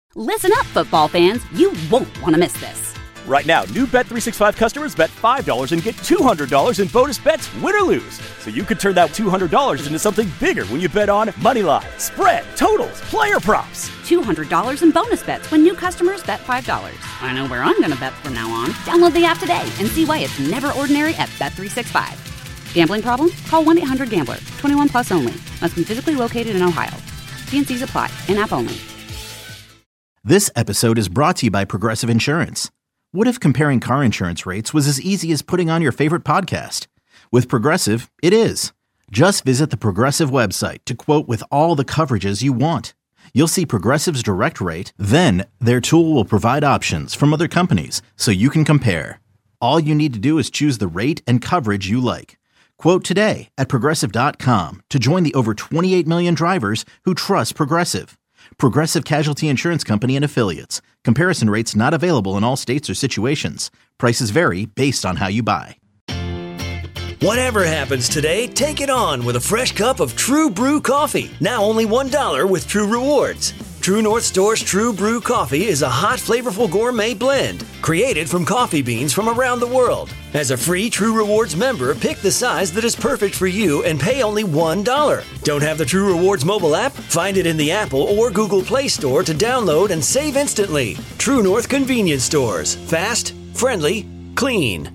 Listen up, football fans. You won't want to miss this. Right now, new Bet365 customers bet $5 and get $200 in bonus bets, win or lose. So you could turn that $200 into something bigger when you bet on moneyline, spread, totals, player props. $200 in bonus bets when new customers bet $5. I know where I'm going to bet from now on. Download the app today and see why it's never ordinary at Bet365. Gambling problem? Call 1-800-GAMBLER. 21 plus only. Must be physically located in Ohio. T&Cs apply. In-app only. This episode is brought to you by Progressive Insurance. What if comparing car insurance rates was as easy as putting on your favorite podcast? With Progressive, it is. Just visit the Progressive website to quote with all the coverages you want. You'll see Progressive's direct rate, then their tool will provide options from other companies so you can compare. All you need to do is choose the rate and coverage you like. Quote today at Progressive.com to join the over 28 million drivers who trust Progressive. Progressive Casualty Insurance Company and Affiliates. Comparison rates not available in all states or situations. Prices vary based on how you buy. Whatever happens today, take it on with a fresh cup of True Brew coffee. Now only $1 with True Rewards. True North Store's True Brew coffee is a hot, flavorful gourmet blend created from coffee beans from around the world. As a free True Rewards member, pick the size that is perfect for you and pay only $1. Don't have the True Rewards mobile app? Find it in the Apple or Google Play Store to download and save instantly. True North Convenience Stores. Fast, friendly, clean.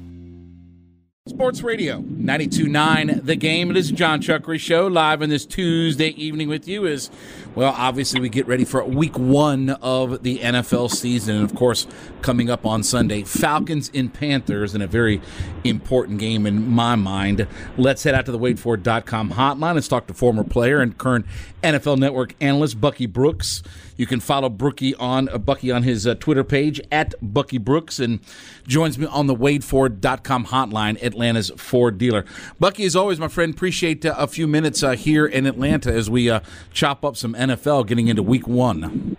Sports Radio 92.9 The Game. It is the John Chuckery Show live on this Tuesday evening with you as, well, obviously we get ready for week one of the NFL season. And, of course, coming up on Sunday, Falcons and Panthers in a very important game in my mind. Let's head out to the WadeFord.com hotline. Let's talk to former player and current NFL Network analyst Bucky Brooks. You can follow Bucky on his Twitter page at Bucky Brooks, and joins me on the WadeFord.com hotline, Atlanta's Ford dealer. Bucky, as always, my friend, appreciate a few minutes here in Atlanta as we chop up some NFL getting into week one.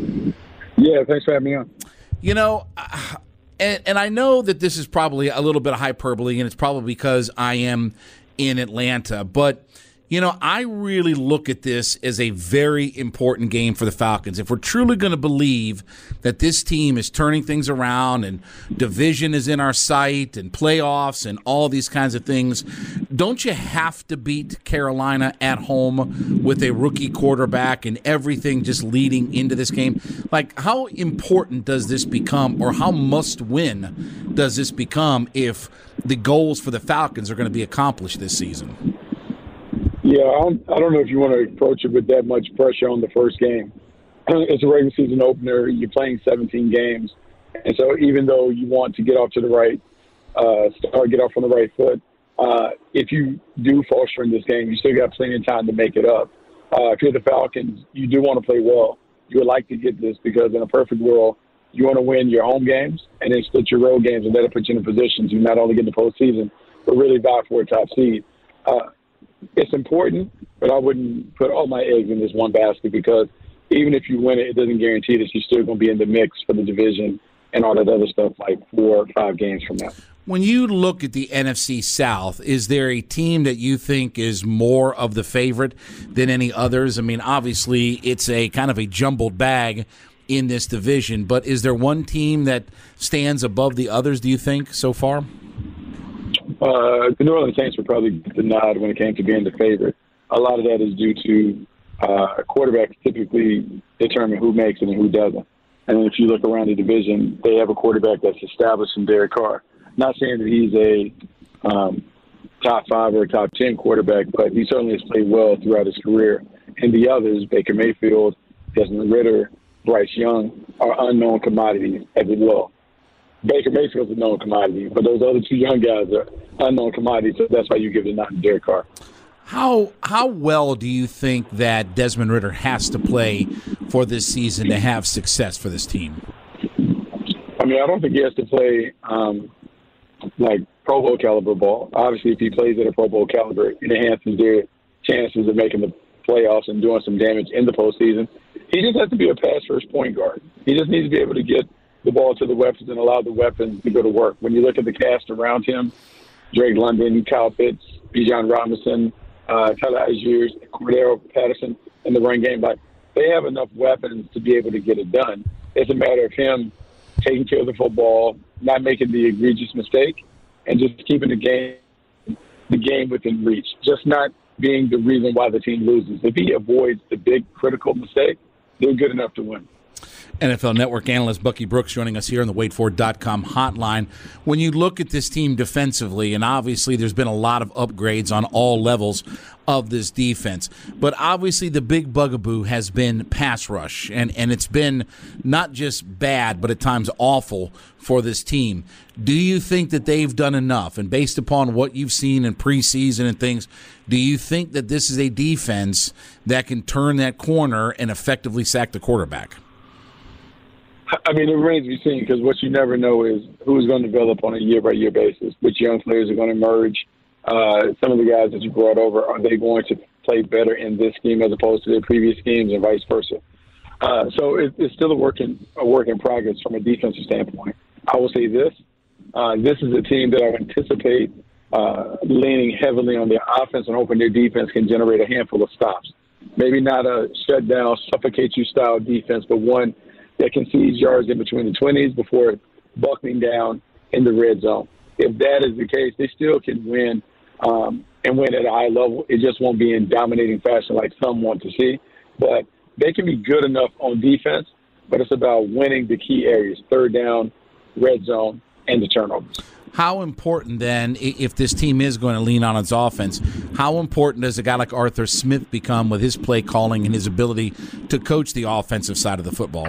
Yeah, thanks for having me on. You know, and I know that this is probably a little bit of hyperbole, and it's probably because I am in Atlanta, but you know, I really look at this as a very important game for the Falcons. If we're truly going to believe that this team is turning things around and division is in our sight and playoffs and all these kinds of things, don't you have to beat Carolina at home with a rookie quarterback and everything just leading into this game? Like, how important does this become, or how must-win does this become if the goals for the Falcons are going to be accomplished this season? Yeah, I don't know if you want to approach it with that much pressure on the first game. It's a regular season opener. You're playing 17 games. And so even though you want to get off to the right start, get off on the right foot, if you do fall short in this game, you still got plenty of time to make it up. If you're the Falcons, you do want to play well. You would like to get this because in a perfect world, you want to win your home games and then split your road games, and that'll put you in a position to not only get the postseason, but really vie for a top seed. It's important, but I wouldn't put all my eggs in this one basket because even if you win it, it doesn't guarantee that you're still going to be in the mix for the division and all that other stuff like 4 or 5 games from now. When you look at the NFC South, is there a team that you think is more of the favorite than any others? I mean, obviously, it's a kind of a jumbled bag in this division, but is there one team that stands above the others, do you think, so far? The New Orleans Saints were probably the nod when it came to being the favorite. A lot of that is due to quarterbacks typically determine who makes it and who doesn't. And if you look around the division, they have a quarterback that's established in Derek Carr. Not saying that he's a top 5 or a top 10 quarterback, but he certainly has played well throughout his career. And the others, Baker Mayfield, Desmond Ridder, Bryce Young, are unknown commodities as well. Baker Mayfield's a known commodity, but those other 2 young guys are unknown commodities, so that's why you give the nod to Derek Carr. How well do you think that Desmond Ridder has to play for this season to have success for this team? I mean, I don't think he has to play like Pro Bowl caliber ball. Obviously, if he plays at a Pro Bowl caliber, it enhances their chances of making the playoffs and doing some damage in the postseason. He just has to be a pass-first point guard. He just needs to be able to get the ball to the weapons and allow the weapons to go to work. When you look at the cast around him, Drake London, Kyle Pitts, Bijan Robinson, Tyler Algier, Cordero Patterson in the run game, like they have enough weapons to be able to get it done. It's a matter of him taking care of the football, not making the egregious mistake, and just keeping the game within reach, just not being the reason why the team loses. If he avoids the big critical mistake, they're good enough to win. NFL Network analyst Bucky Brooks joining us here on the WadeFord.com hotline. When you look at this team defensively, and obviously there's been a lot of upgrades on all levels of this defense, but obviously the big bugaboo has been pass rush, and it's been not just bad, but at times awful for this team. Do you think that they've done enough? And based upon what you've seen in preseason and things, do you think that this is a defense that can turn that corner and effectively sack the quarterback? I mean, it remains to be seen, because what you never know is who's going to develop on a year-by-year basis, which young players are going to emerge. Some of the guys that you brought over, are they going to play better in this scheme as opposed to their previous schemes, and vice versa? So it's still a work in progress from a defensive standpoint. I will say this. This is a team that I anticipate leaning heavily on their offense and hoping their defense can generate a handful of stops. Maybe not a shutdown, suffocate you style defense, but one that concedes yards in between the 20s before buckling down in the red zone. If that is the case, they still can win and win at a high level. It just won't be in dominating fashion like some want to see. But they can be good enough on defense, but it's about winning the key areas, third down, red zone, and the turnovers. How important, then, if this team is going to lean on its offense, how important does a guy like Arthur Smith become with his play calling and his ability to coach the offensive side of the football?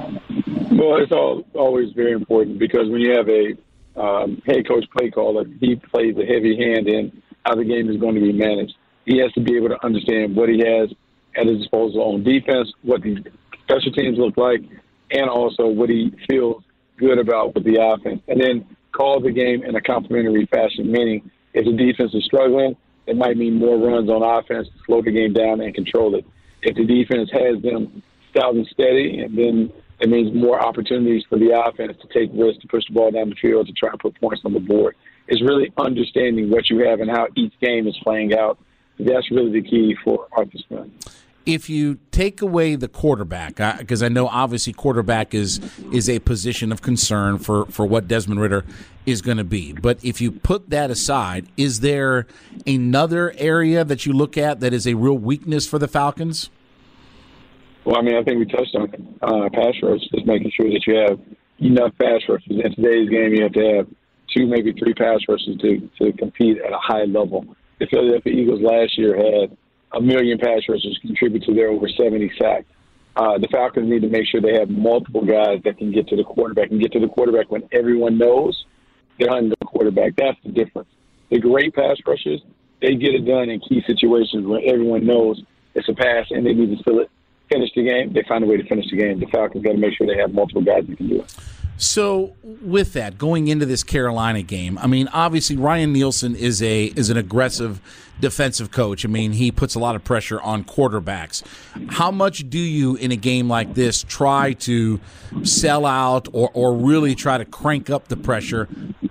Well, it's always very important, because when you have a head coach play caller, he plays a heavy hand in how the game is going to be managed. He has to be able to understand what he has at his disposal on defense, what the special teams look like, and also what he feels good about with the offense. And then call the game in a complementary fashion, meaning if the defense is struggling, it might mean more runs on offense to slow the game down and control it. If the defense has them stout and steady, and then it means more opportunities for the offense to take risks, to push the ball down the field, to try and put points on the board. It's really understanding what you have and how each game is playing out. That's really the key for Arthur Smith. If you take away the quarterback, because I know obviously quarterback is a position of concern for what Desmond Ridder is going to be, but if you put that aside, is there another area that you look at that is a real weakness for the Falcons? Well, I mean, I think we touched on it. Pass rush, just making sure that you have enough pass rushes. In today's game, you have to have 2, maybe 3 pass rushes to compete at a high level. The Philadelphia Eagles last year had 1 million pass rushers contribute to their over 70 sacks. The Falcons need to make sure they have multiple guys that can get to the quarterback and get to the quarterback when everyone knows they're under the quarterback. That's the difference. The great pass rushers, they get it done in key situations where everyone knows it's a pass and they need to finish the game. They find a way to finish the game. The Falcons got to make sure they have multiple guys that can do it. So with that, going into this Carolina game, I mean, obviously Ryan Nielsen is an aggressive defensive coach. I mean, he puts a lot of pressure on quarterbacks. How much do you, in a game like this, try to sell out or really try to crank up the pressure,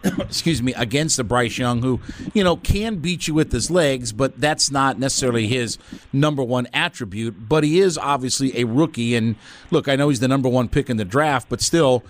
against the Bryce Young, who, can beat you with his legs, but that's not necessarily his number one attribute. But he is obviously a rookie. And look, I know he's the number one pick in the draft, but still,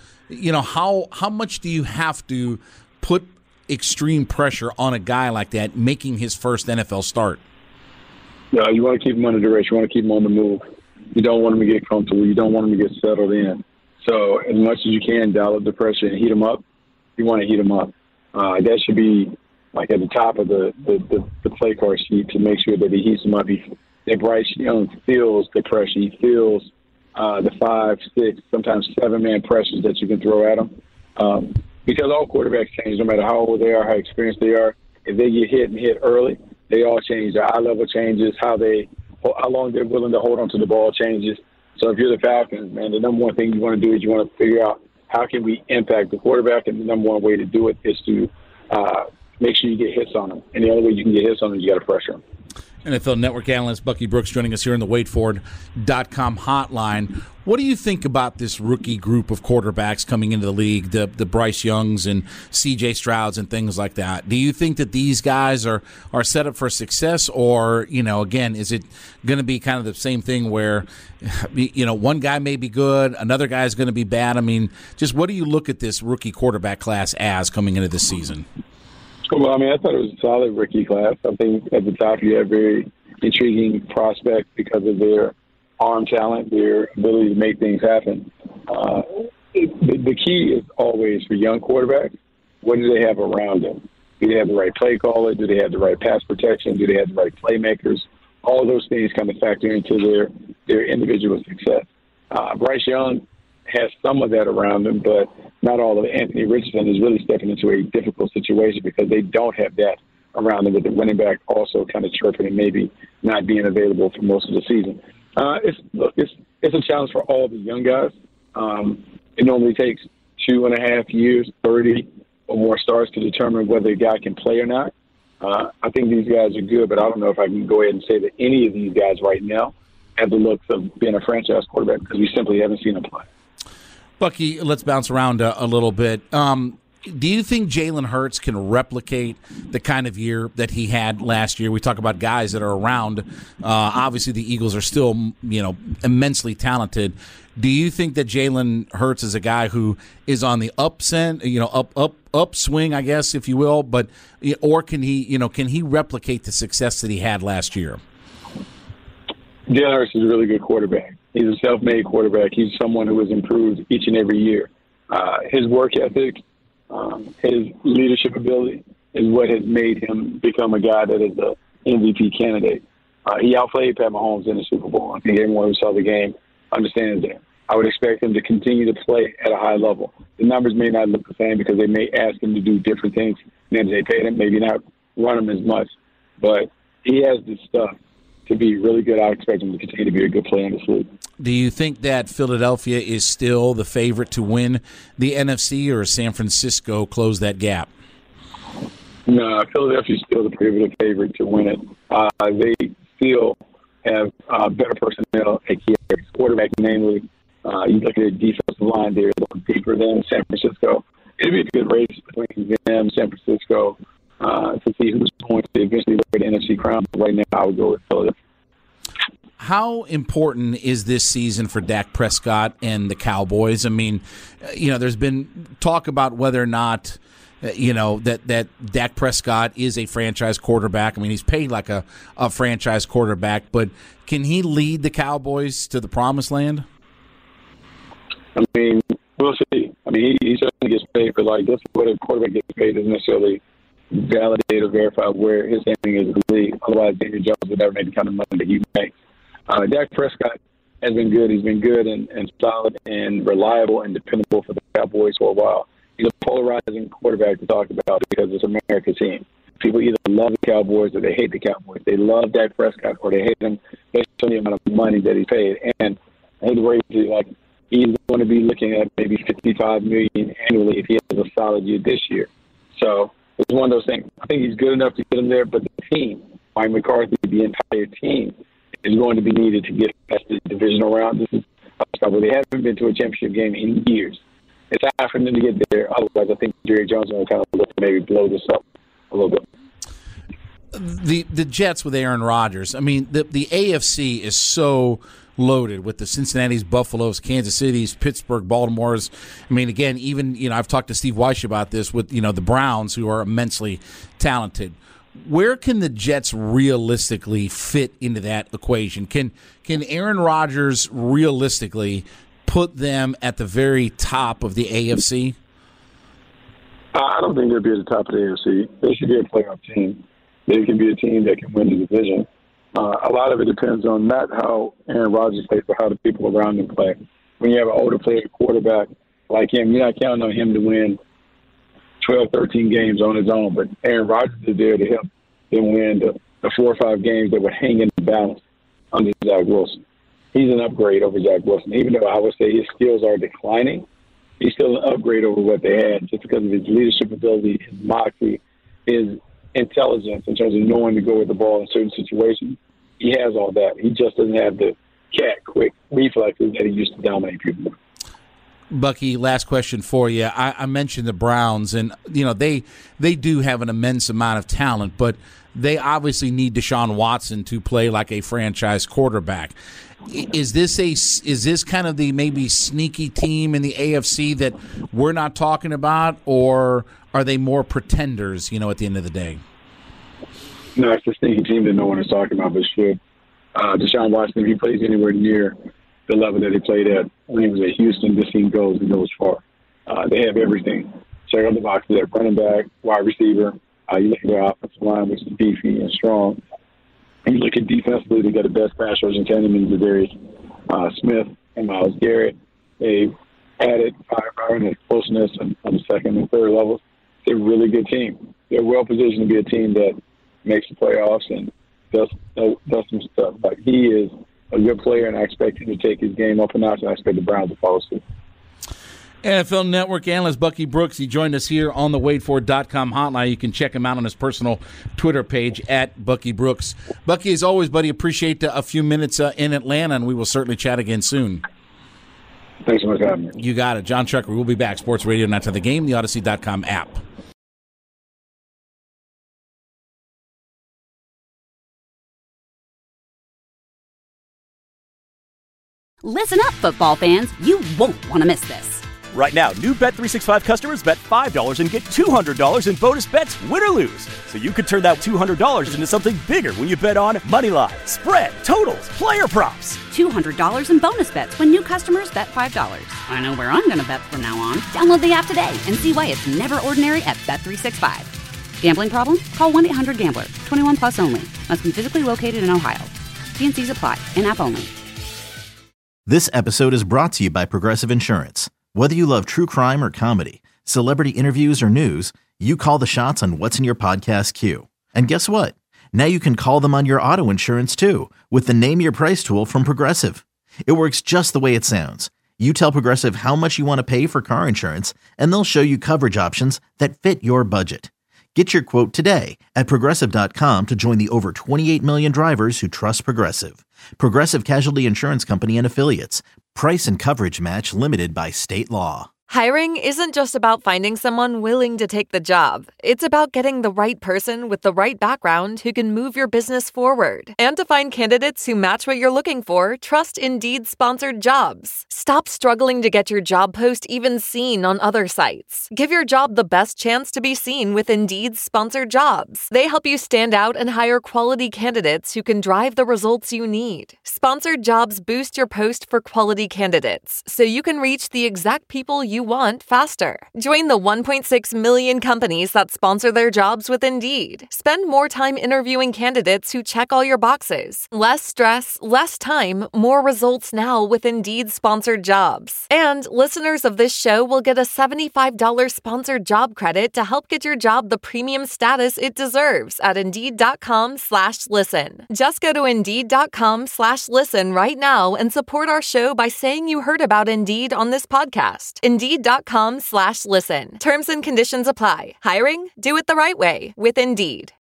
how much do you have to put extreme pressure on a guy like that making his first NFL start? Yeah, you want to keep him under duress. You want to keep him on the move. You don't want him to get comfortable. You don't want him to get settled in. So as much as you can, dial up the pressure and heat him up. You want to heat him up. That should be like at the top of the play card sheet to make sure that he heats him up. That Bryce Young feels the pressure. He feels the 5, 6, sometimes 7-man pressures that you can throw at him. Because all quarterbacks change, no matter how old they are, how experienced they are. If they get hit and hit early, they all change. Their eye level changes, how long they're willing to hold on to the ball changes. So if you're the Falcons, man, the number one thing you want to do is you want to figure out how can we impact the quarterback, and the number one way to do it is to make sure you get hits on them. And the only way you can get hits on them is you got to pressure them. NFL Network analyst Bucky Brooks joining us here on the WadeFord.com hotline. What do you think about this rookie group of quarterbacks coming into the league, the Bryce Youngs and C.J. Strouds and things like that? Do you think that these guys are set up for success, or, again, is it going to be kind of the same thing where, one guy may be good, another guy is going to be bad? I mean, just what do you look at this rookie quarterback class as coming into this season? Well, I thought it was a solid rookie class. I think at the top you have very intriguing prospects because of their arm talent, their ability to make things happen. The key is always for young quarterbacks, what do they have around them? Do they have the right play caller? Do they have the right pass protection? Do they have the right playmakers? All of those things kind of factor into their individual success. Bryce Young has some of that around them, but not all of it. Anthony Richardson is really stepping into a difficult situation because they don't have that around them, with the running back also kind of chirping and maybe not being available for most of the season. It's a challenge for all the young guys. It normally takes 2.5 years, 30 or more starts to determine whether a guy can play or not. I think these guys are good, but I don't know if I can go ahead and say that any of these guys right now have the looks of being a franchise quarterback because we simply haven't seen them play. Bucky, let's bounce around a little bit. Do you think Jalen Hurts can replicate the kind of year that he had last year? We talk about guys that are around. Obviously, the Eagles are still, immensely talented. Do you think that Jalen Hurts is a guy who is on the upswing, I guess, if you will, or can he replicate the success that he had last year? Jalen Hurts is a really good quarterback. He's a self-made quarterback. He's someone who has improved each and every year. His work ethic, his leadership ability is what has made him become a guy that is an MVP candidate. He outplayed Pat Mahomes in the Super Bowl. I think everyone who saw the game understands that. I would expect him to continue to play at a high level. The numbers may not look the same because they may ask him to do different things than they paid him, maybe not run him as much. But he has the stuff to be really good. I expect him to continue to be a good player in this league. Do you think that Philadelphia is still the favorite to win the NFC, or San Francisco close that gap? No, Philadelphia is still the favorite to win it. They still have better personnel at key areas. Quarterback, namely, you look at their defensive line, they're a little deeper than San Francisco. It'd be a good race between them, San Francisco, to see who's going to eventually wear the NFC crown. But right now, I would go with Philadelphia. How important is this season for Dak Prescott and the Cowboys? I mean, there's been talk about whether or not, that Dak Prescott is a franchise quarterback. I mean, he's paid like a franchise quarterback, but can he lead the Cowboys to the promised land? I mean, we'll see. I mean, he certainly gets paid, but that's what a quarterback gets paid doesn't necessarily validate or verify where his standing is in the league. Otherwise, Daniel Jones would never make the kind of money that he makes. Dak Prescott has been good. He's been good and solid and reliable and dependable for the Cowboys for a while. He's a polarizing quarterback to talk about because it's an American team. People either love the Cowboys or they hate the Cowboys. They love Dak Prescott or they hate him based on the amount of money that he paid. And I hate to raise it, he's going to be looking at maybe $55 million annually if he has a solid year this year. So it's one of those things. I think he's good enough to get him there, but the team, Mike McCarthy, the entire team, is going to be needed to get past the divisional round. This is where they haven't been to a championship game in years. It's time for them to get there. Otherwise, I think Jerry Jones will kind of look to maybe blow this up a little bit. The Jets with Aaron Rodgers. I mean, the AFC is so loaded with the Cincinnati's, Buffalo's, Kansas City's, Pittsburgh, Baltimore's. I mean, again, even I've talked to Steve Weish about this with the Browns, who are immensely talented. Where can the Jets realistically fit into that equation? Can Aaron Rodgers realistically put them at the very top of the AFC? I don't think they'll be at the top of the AFC. They should be a playoff team. They can be a team that can win the division. A lot of it depends on not how Aaron Rodgers plays, but how the people around him play. When you have an older player quarterback like him, you're not counting on him to win 12, 13 games on his own, but Aaron Rodgers is there to help them win the 4 or 5 games that would hang in the balance under Zach Wilson. He's an upgrade over Zach Wilson. Even though I would say his skills are declining, he's still an upgrade over what they had just because of his leadership ability, his moxie, his intelligence in terms of knowing to go with the ball in certain situations. He has all that. He just doesn't have the quick reflexes that he used to dominate people with. Bucky, last question for you. I mentioned the Browns, and they do have an immense amount of talent, but they obviously need Deshaun Watson to play like a franchise quarterback. Is this kind of the maybe sneaky team in the AFC that we're not talking about, or are they more pretenders? At the end of the day, no, it's the sneaky team that no one is talking about, but should. Deshaun Watson, if he plays anywhere near the level that he played at when he was at Houston, this team goes far. They have everything. Check out the box there: running back, wide receiver. You look at their offensive line, which is beefy and strong. And you look at defensively, they got the best pass rushing tandem in Zadarius Smith and Myles Garrett. They added firepower and closeness on the second and third levels. They're a really good team. They're well positioned to be a team that makes the playoffs and does some stuff. Like, he is a good player, and I expect him to take his game up a notch, and I expect the Browns to follow suit. NFL Network analyst Bucky Brooks, he joined us here on the WadeFord.com hotline. You can check him out on his personal Twitter page at Bucky Brooks. Bucky, as always, buddy, appreciate a few minutes in Atlanta, and we will certainly chat again soon. Thanks so much for having me. You got it. John Chucker will be back. Sports Radio, Not to the Game, the Odyssey.com app. Listen up, football fans. You won't want to miss this. Right now, new Bet365 customers bet $5 and get $200 in bonus bets, win or lose. So you could turn that $200 into something bigger when you bet on moneyline, spread, totals, player props. $200 in bonus bets when new customers bet $5. I know where I'm going to bet from now on. Download the app today and see why it's never ordinary at Bet365. Gambling problem? Call 1-800-GAMBLER. 21 plus only. Must be physically located in Ohio. T&Cs apply. In-app only. This episode is brought to you by Progressive Insurance. Whether you love true crime or comedy, celebrity interviews or news, you call the shots on what's in your podcast queue. And guess what? Now you can call them on your auto insurance too with the Name Your Price tool from Progressive. It works just the way it sounds. You tell Progressive how much you want to pay for car insurance, and they'll show you coverage options that fit your budget. Get your quote today at Progressive.com to join the over 28 million drivers who trust Progressive. Progressive Casualty Insurance Company and Affiliates. Price and coverage match limited by state law. Hiring isn't just about finding someone willing to take the job. It's about getting the right person with the right background who can move your business forward. And to find candidates who match what you're looking for, trust Indeed-sponsored jobs. Stop struggling to get your job post even seen on other sites. Give your job the best chance to be seen with Indeed-sponsored jobs. They help you stand out and hire quality candidates who can drive the results you need. Sponsored jobs boost your post for quality candidates, so you can reach the exact people you want faster. Join the 1.6 million companies that sponsor their jobs with Indeed. Spend more time interviewing candidates who check all your boxes. Less stress, less time, more results now with Indeed-sponsored jobs. And listeners of this show will get a $75 sponsored job credit to help get your job the premium status it deserves at Indeed.com/listen. Just go to Indeed.com/listen right now and support our show by saying you heard about Indeed on this podcast. Indeed.com/listen. Terms and conditions apply. Hiring? Do it the right way with Indeed.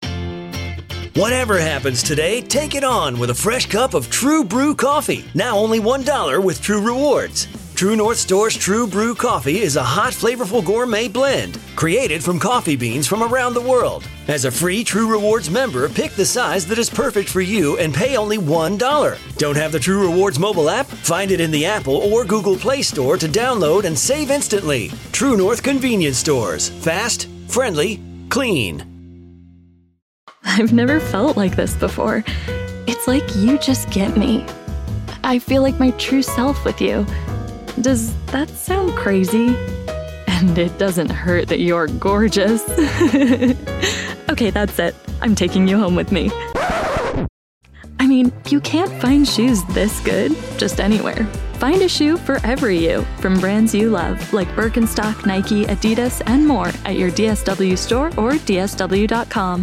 Whatever happens today, take it on with a fresh cup of True Brew coffee. Now only $1 with True Rewards. True North Store's True Brew coffee is a hot, flavorful gourmet blend created from coffee beans from around the world. As a free True Rewards member, pick the size that is perfect for you and pay only $1. Don't have the True Rewards mobile app? Find it in the Apple or Google Play Store to download and save instantly. True North Convenience Stores. Fast, friendly, clean. I've never felt like this before. It's like you just get me. I feel like my true self with you. Does that sound crazy? And it doesn't hurt that you're gorgeous. Okay, that's it. I'm taking you home with me. I mean, you can't find shoes this good just anywhere. Find a shoe for every you, from brands you love, like Birkenstock, Nike, Adidas, and more at your DSW store or DSW.com.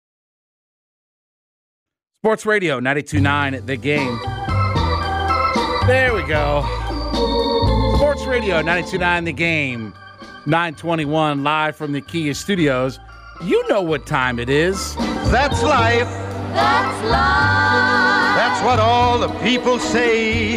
Sports Radio 92.9 The Game. There we go. Sports Radio 92.9 The Game, 9:21 live from the Kia Studios. You know what time it is. That's life. That's life. That's what all the people say.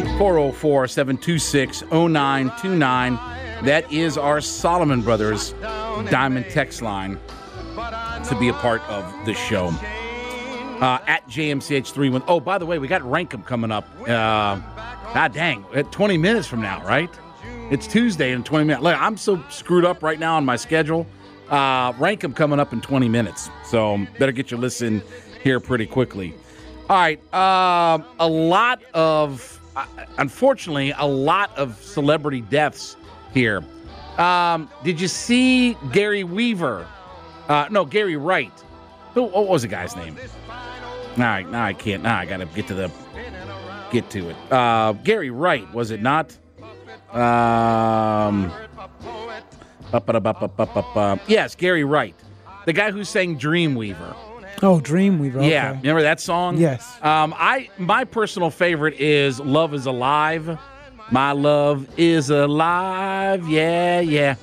404-726-0929. That is our Solomon Brothers Diamond text line to be a part of the show. At JMCH31. Oh, by the way, we got Rankum coming up. God dang, at 20 minutes from now, right? It's Tuesday in 20 minutes. Look, I'm so screwed up right now on my schedule. Rankum coming up in 20 minutes. So better get your listen here pretty quickly. All right. Unfortunately, a lot of celebrity deaths here. Did you see Gary Weaver? No, Gary Wright. What was the guy's name? Now I can't. Now I got to get to it. Gary Wright, was it not? Yes, Gary Wright. The guy who sang Dreamweaver. Oh, Dreamweaver. Okay. Yeah, remember that song? Yes. My personal favorite is Love Is Alive. My love is alive. Yeah.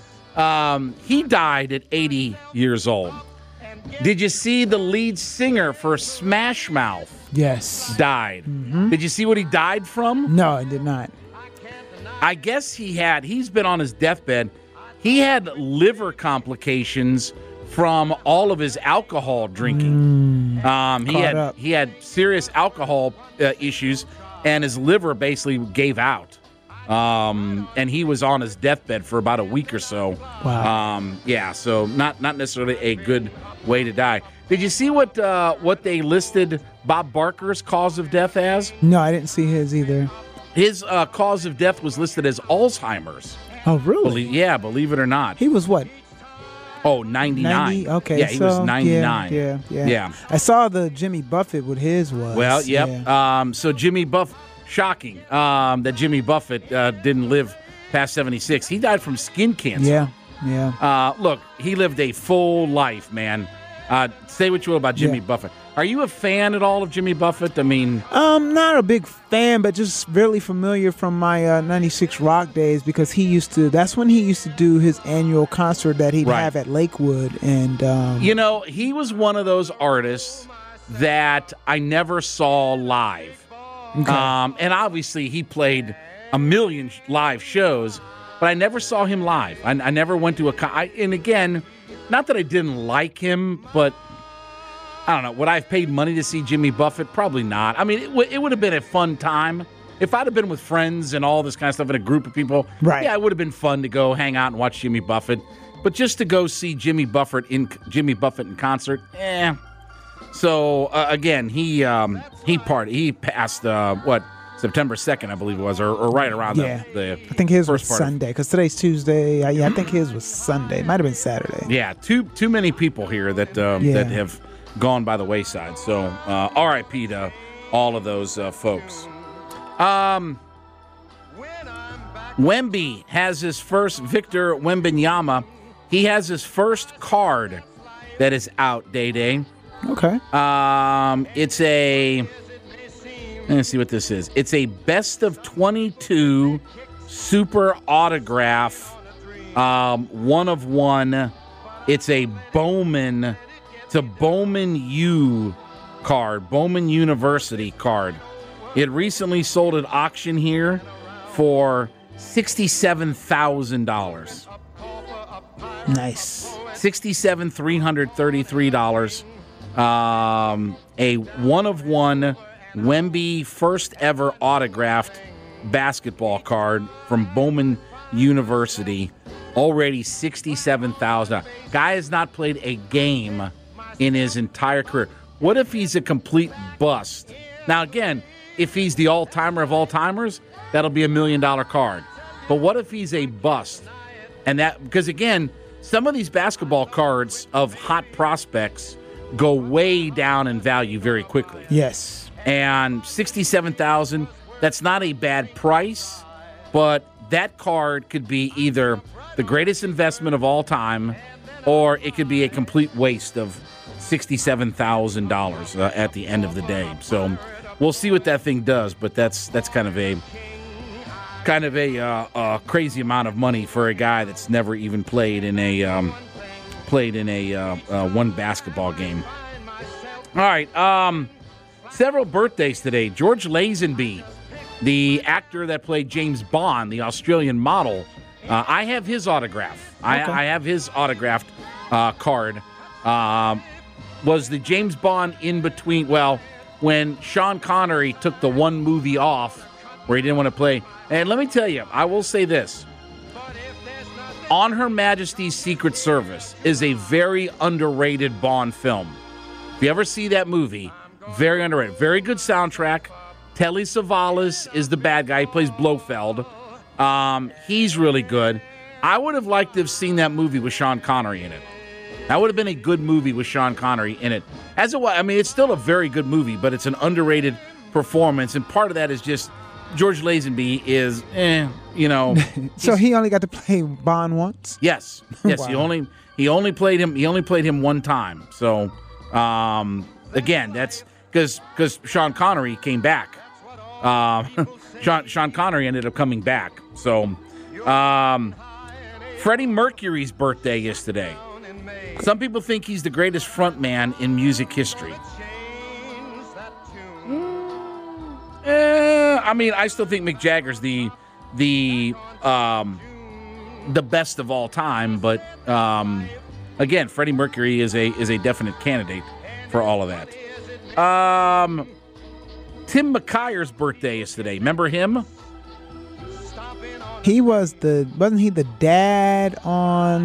He died at 80 years old. Did you see the lead singer for Smash Mouth? Yes. Died. Mm-hmm. Did you see what he died from? No, I did not. I guess he's been on his deathbed. He had liver complications from all of his alcohol drinking. He had serious alcohol issues, and his liver basically gave out. And he was on his deathbed for about a week or so. Wow. So not necessarily a good way to die. Did you see what they listed Bob Barker's cause of death as? No, I didn't see his either. His cause of death was listed as Alzheimer's. Oh, really? Believe it or not. He was what? Oh, 99. 90? Okay. Yeah, he was 99. Yeah. I saw the Jimmy Buffett, what his was. Well, yep. Yeah. So Jimmy Buffett, shocking that Jimmy Buffett didn't live past 76. He died from skin cancer. Yeah. Look, he lived a full life, man. Say what you will about Jimmy Buffett. Are you a fan at all of Jimmy Buffett? I mean, not a big fan, but just really familiar from my 96 Rock days because that's when he used to do his annual concert that he'd have at Lakewood. And he was one of those artists that I never saw live. Okay. And obviously he played a million live shows, but I never saw him live. I never went to and again, not that I didn't like him, but I don't know. Would I have paid money to see Jimmy Buffett? Probably not. I mean, it would have been a fun time. If I'd have been with friends and all this kind of stuff in a group of people, yeah, it would have been fun to go hang out and watch Jimmy Buffett. But just to go see Jimmy Buffett in concert, So again, he passed September 2nd, I believe it was, or right around the I think his was first part Sunday because today's Tuesday. I think his was Sunday. It might have been Saturday. Yeah, too many people here that have gone by the wayside. So R.I.P. to all of those folks. Wemby has his first, Victor Wembanyama, he has his first card that is out, Day. Okay. It's let's see what this is. It's a best of 22 super autograph, 1 of 1. It's a Bowman U card, Bowman University card. It recently sold at auction here for $67,000. Nice. $67,333. A 1 of 1 Wemby first ever autographed basketball card from Bowman University. Already $67,000. Guy has not played a game in his entire career. What if he's a complete bust? Now, again, if he's the all-timer of all-timers, that'll be $1 million card. But what if he's a bust? Because again, some of these basketball cards of hot prospects go way down in value very quickly. Yes. And $67,000, that's not a bad price, but that card could be either the greatest investment of all time, or it could be a complete waste of $67,000 at the end of the day. So we'll see what that thing does, but that's kind of a kind of a crazy amount of money for a guy that's never even played in a one basketball game. All right, several birthdays today. George Lazenby, the actor that played James Bond, the Australian model. I have his autograph. Okay. I have his autographed card. Was the James Bond in between? Well, when Sean Connery took the one movie off where he didn't want to play. And let me tell you, I will say this. On Her Majesty's Secret Service is a very underrated Bond film. If you ever see that movie, very underrated. Very good soundtrack. Telly Savalas is the bad guy. He plays Blofeld. He's really good. I would have liked to have seen that movie with Sean Connery in it. That would have been a good movie with Sean Connery in it. As it was, I mean, it's still a very good movie, but it's an underrated performance, and part of that is just George Lazenby is, So he only got to play Bond once? Yes. Wow. He only played him one time. So, again, that's because Sean Connery came back. Sean Connery ended up coming back. So, Freddie Mercury's birthday is today. Some people think he's the greatest frontman in music history. I mean, I still think Mick Jagger's the best of all time, but again, Freddie Mercury is a definite candidate for all of that. Tim McKayer's birthday is today. Remember him? He wasn't he the dad on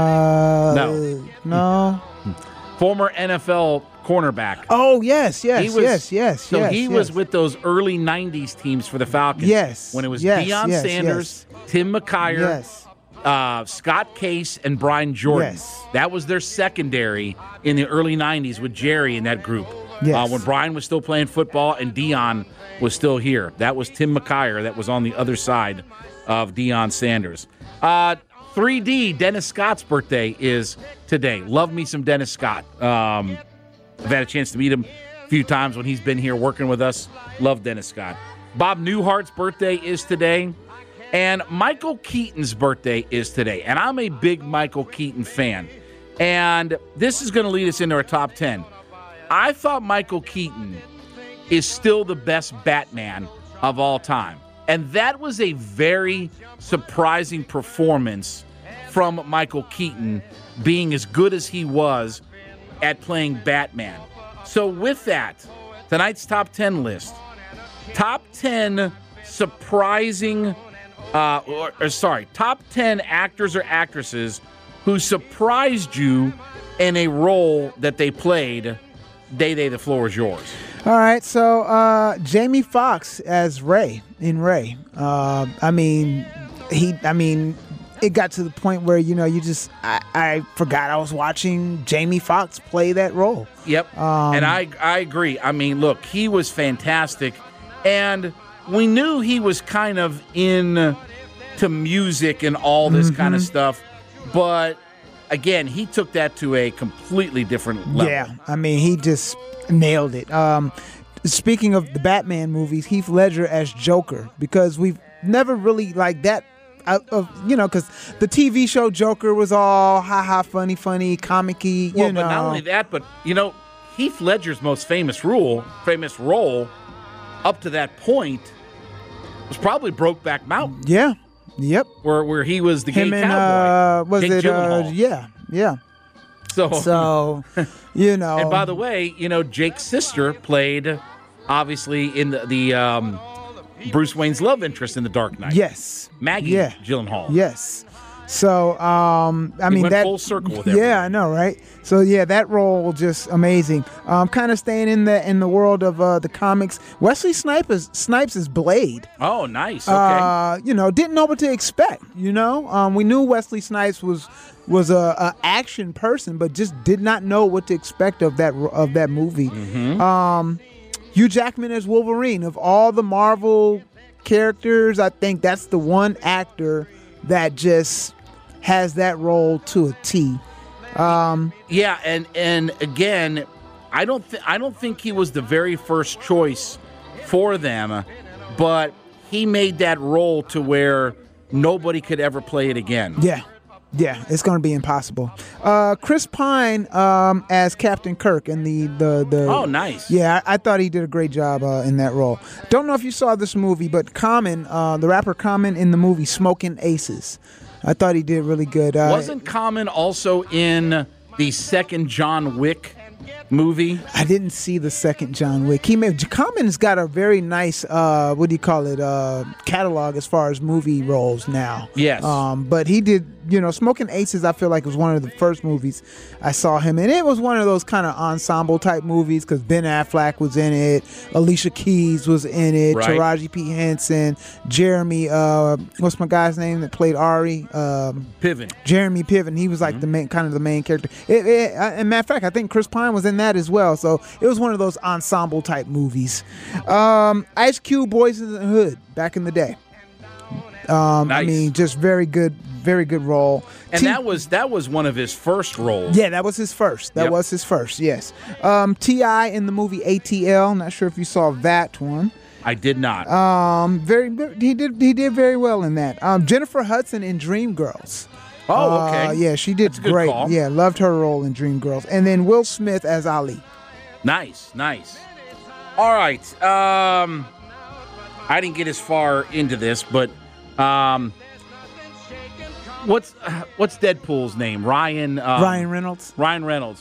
No. Former NFL cornerback. Oh, yes. So he was with those early 90s teams for the Falcons. Yes. When it was Deion Sanders, Tim McKayer, Scott Case, and Brian Jordan. Yes. That was their secondary in the early 90s with Jerry in that group. Yes. When Brian was still playing football and Deion was still here. That was Tim McKayer that was on the other side of Deion Sanders. 3D, Dennis Scott's birthday is today. Love me some Dennis Scott. I've had a chance to meet him a few times when he's been here working with us. Love Dennis Scott. Bob Newhart's birthday is today. And Michael Keaton's birthday is today. And I'm a big Michael Keaton fan. And this is going to lead us into our top 10. I thought Michael Keaton is still the best Batman of all time. And that was a very surprising performance from Michael Keaton, being as good as he was at playing Batman. So with that, tonight's top 10 list. Top 10 surprising, top 10 actors or actresses who surprised you in a role that they played. Day, the floor is yours. All right, so Jamie Foxx as Ray in Ray. It got to the point where I forgot I was watching Jamie Foxx play that role. Yep, and I agree. I mean, look, he was fantastic, and we knew he was kind of into music and all this kind of stuff, but again, he took that to a completely different level. Yeah, I mean, he just nailed it. Speaking of the Batman movies, Heath Ledger as Joker, because we've never really like that, because the TV show Joker was all funny, comic-y, Well, but not only that, but, Heath Ledger's most famous role up to that point was probably Brokeback Mountain. Yeah. Yep. Where he was the gay cowboy. Jake Gyllenhaal. Yeah. So And by the way, Jake's sister played, obviously, in the Bruce Wayne's love interest in The Dark Knight. Yes. Maggie Gyllenhaal. Yes. So, went that full circle with everything. Yeah, I know, right? So, yeah, that role just amazing. Kind of staying in the world of the comics. Wesley Snipes is Blade. Oh, nice. Okay. Didn't know what to expect. We knew Wesley Snipes was a action person, but just did not know what to expect of that movie. Mm-hmm. Hugh Jackman as Wolverine. Of all the Marvel characters, I think that's the one actor that just has that role to a T. Yeah, and again, I don't think he was the very first choice for them, but he made that role to where nobody could ever play it again. Yeah, it's going to be impossible. Chris Pine as Captain Kirk in the Oh, nice. Yeah, I thought he did a great job in that role. Don't know if you saw this movie, but Common, the rapper Common in the movie Smoking Aces. I thought he did really good. Wasn't Common also in the second John Wick movie? I didn't see the second John Wick. Common's got a very nice, catalog as far as movie roles now. Yes. But he did, Smoking Aces, I feel like was one of the first movies I saw him in. It was one of those kind of ensemble type movies because Ben Affleck was in it, Alicia Keys was in it, Right. Taraji P. Henson, Jeremy, what's my guy's name that played Ari? Piven. Jeremy Piven. He was like the main character. And matter of fact, I think Chris Pine was in that as well. So it was one of those ensemble type movies. Ice Cube, Boys in the Hood, back in the day. Nice. I mean, just very good role. And that was one of his first roles. Yeah, that was his first. That was his first. Yes. T.I. in the movie ATL. Not sure if you saw that one. I did not. He did very well in that. Jennifer Hudson in Dreamgirls. Oh, okay. Yeah, she did That's a good great. call. Yeah, loved her role in Dreamgirls. And then Will Smith as Ali. Nice. All right. I didn't get as far into this, but what's Deadpool's name? Ryan Reynolds. Ryan Reynolds.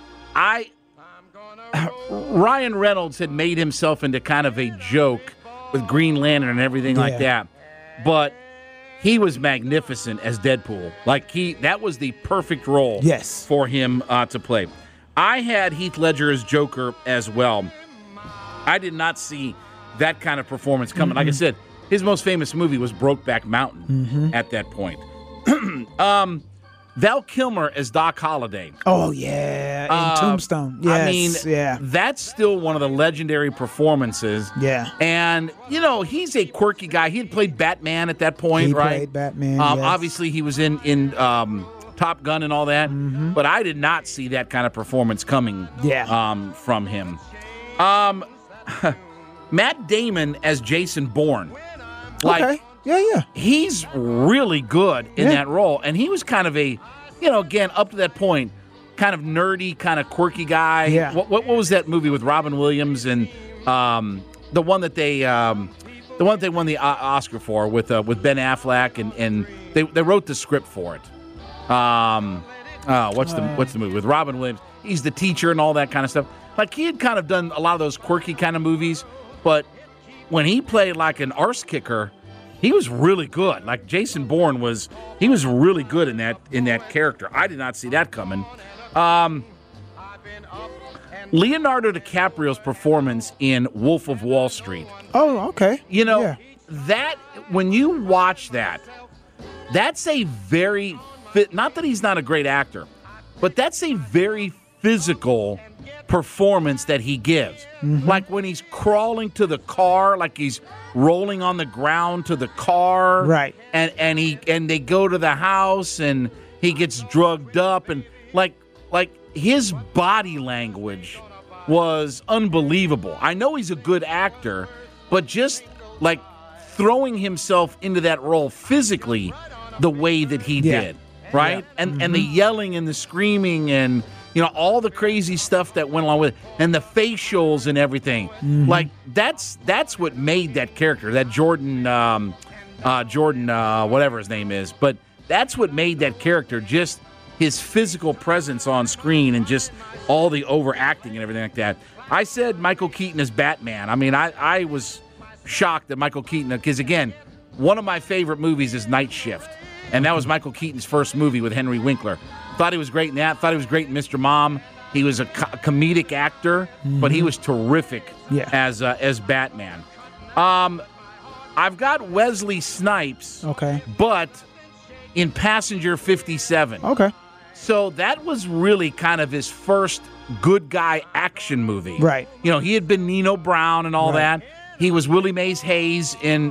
Ryan Reynolds had made himself into kind of a joke with Green Lantern and everything like that, but he was magnificent as Deadpool. Like that was the perfect role for him to play. I had Heath Ledger as Joker as well. I did not see that kind of performance coming. Like I said, his most famous movie was Brokeback Mountain at that point. Val Kilmer as Doc Holliday. Oh, yeah. In Tombstone. Yes. I mean, that's still one of the legendary performances. Yeah. And, he's a quirky guy. He had played Batman at that point, He right? played Batman, Obviously, he was in Top Gun and all that. But I did not see that kind of performance coming from him. Matt Damon as Jason Bourne. Okay. Yeah. He's really good in that role. And he was kind of a, again, up to that point, kind of nerdy, kind of quirky guy. Yeah. What was that movie with Robin Williams and the one that they won the Oscar for with Ben Affleck and they wrote the script for it. What's the movie with Robin Williams? He's the teacher and all that kind of stuff. Like he had kind of done a lot of those quirky kind of movies, but when he played like an arse kicker, he was really good. Like Jason Bourne was really good in that character. I did not see that coming. Leonardo DiCaprio's performance in Wolf of Wall Street. Oh, okay. That when you watch that's a very not that he's not a great actor, but that's a very physical performance that he gives. Like when he's crawling to the car, like he's rolling on the ground to the car, right? And they go to the house and he gets drugged up and like his body language was unbelievable. I know he's a good actor, but just like throwing himself into that role physically the way that he did, right? And the yelling and the screaming and all the crazy stuff that went along with it, and the facials and everything. Like that's what made that character, that Jordan, whatever his name is. But that's what made that character, just his physical presence on screen and just all the overacting and everything like that. I said Michael Keaton as Batman. I mean, I was shocked that Michael Keaton, because again, one of my favorite movies is Night Shift, and that was Michael Keaton's first movie with Henry Winkler. Thought he was great in that. Thought he was great in Mr. Mom. He was a comedic actor, but he was terrific as Batman. I've got Wesley Snipes, but in Passenger 57. Okay. So that was really kind of his first good guy action movie. Right. He had been Nino Brown and all that. He was Willie Mays Hayes in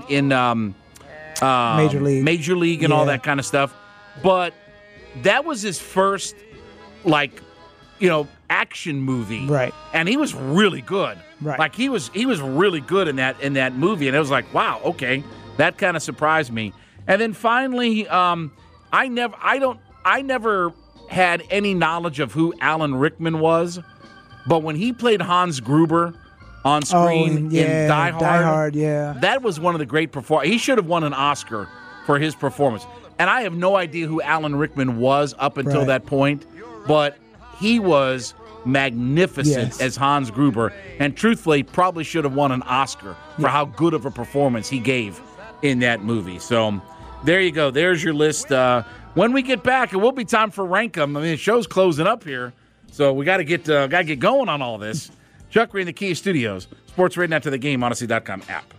Major League and all that kind of stuff. But that was his first, action movie. Right. And he was really good. Right. Like he was really good in that movie, and it was like, wow, okay. That kind of surprised me. And then finally, I never had any knowledge of who Alan Rickman was, but when he played Hans Gruber on screen in Die Hard, that was one of the great performances. He should have won an Oscar for his performance. And I have no idea who Alan Rickman was up until that point, but he was magnificent as Hans Gruber, and truthfully probably should have won an Oscar for how good of a performance he gave in that movie. So there you go. There's your list. When we get back, it will be time for Rank 'em. I mean, the show's closing up here, so we got to get going on all this. Chuck Ray in the Kia Studios. Sports Radio After the Game, Odyssey.com app.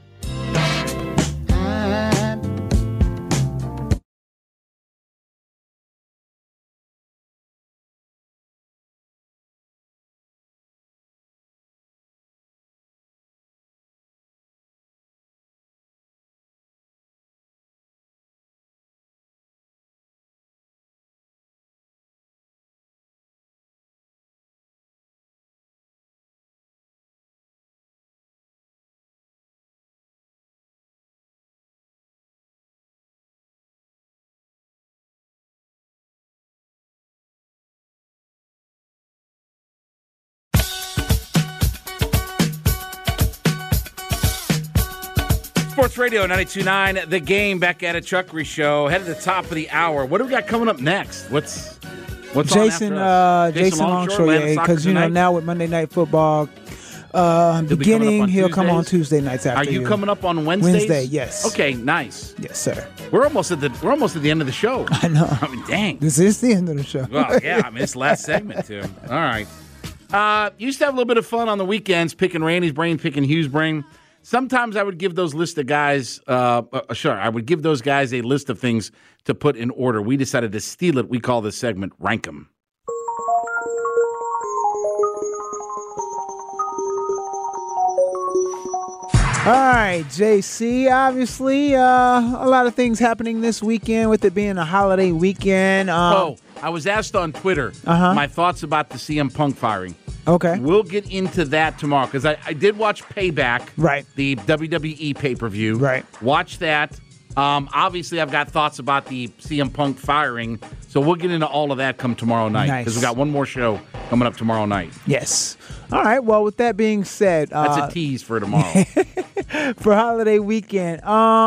Sports Radio 92.9, The Game, back at it. Chuck Ray Show, head at the top of the hour. What do we got coming up next? What's Jason? Jason Longshore, because now with Monday Night Football beginning, he'll come on Tuesday nights after. Are you coming up on Wednesdays? Wednesday, yes. Okay, nice. Yes, sir. We're almost at the end of the show. I know. I mean, dang. This is the end of the show. Well, yeah. I mean, it's the last segment too. All right. Used to have a little bit of fun on the weekends, picking Randy's brain, picking Hugh's brain. Sometimes I would give those list of guys, I would give those guys a list of things to put in order. We decided to steal it. We call this segment Rank 'em. All right, JC, obviously a lot of things happening this weekend with it being a holiday weekend. I was asked on Twitter my thoughts about the CM Punk firing. Okay. We'll get into that tomorrow because I did watch Payback, right? The WWE pay-per-view. Right. Watch that. Obviously, I've got thoughts about the CM Punk firing, so we'll get into all of that come tomorrow night because we got one more show coming up tomorrow night. Yes. All right. Well, with that being said, that's a tease for tomorrow. For holiday weekend,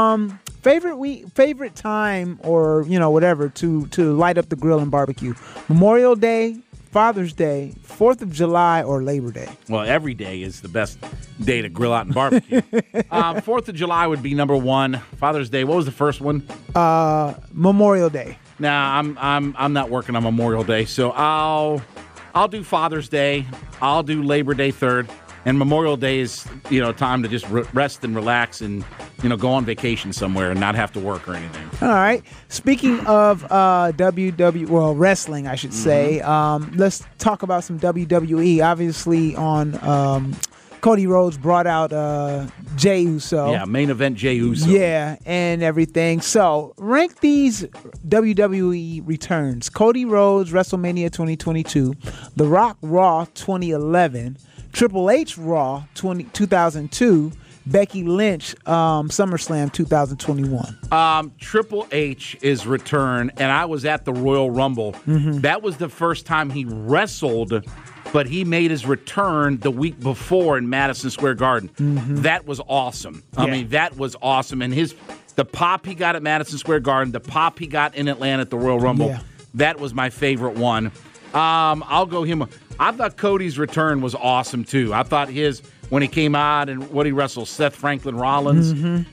favorite time or whatever to light up the grill and barbecue. Memorial Day, Father's Day, 4th of July, or Labor Day? Well, every day is the best day to grill out and barbecue. 4th of July would be number one. Father's Day, what was the first one? Memorial Day. Nah, I'm not working on Memorial Day, so I'll do Father's Day. I'll do Labor Day 3rd. And Memorial Day is, time to just rest and relax and, go on vacation somewhere and not have to work or anything. All right. Speaking of wrestling, I should say, let's talk about some WWE. Obviously, on Cody Rhodes brought out Jey Uso. Yeah, main event Jey Uso. Yeah, and everything. So, rank these WWE returns. Cody Rhodes, WrestleMania 2022. The Rock, Raw 2011. Triple H, Raw 2002. Becky Lynch, SummerSlam 2021. Triple H is return, and I was at the Royal Rumble. That was the first time he wrestled, but he made his return the week before in Madison Square Garden. That was awesome. I mean, that was awesome. And the pop he got at Madison Square Garden, the pop he got in Atlanta at the Royal Rumble, that was my favorite one. I'll go him. I thought Cody's return was awesome, too. I thought when he came out and what he wrestled, Seth Franklin Rollins,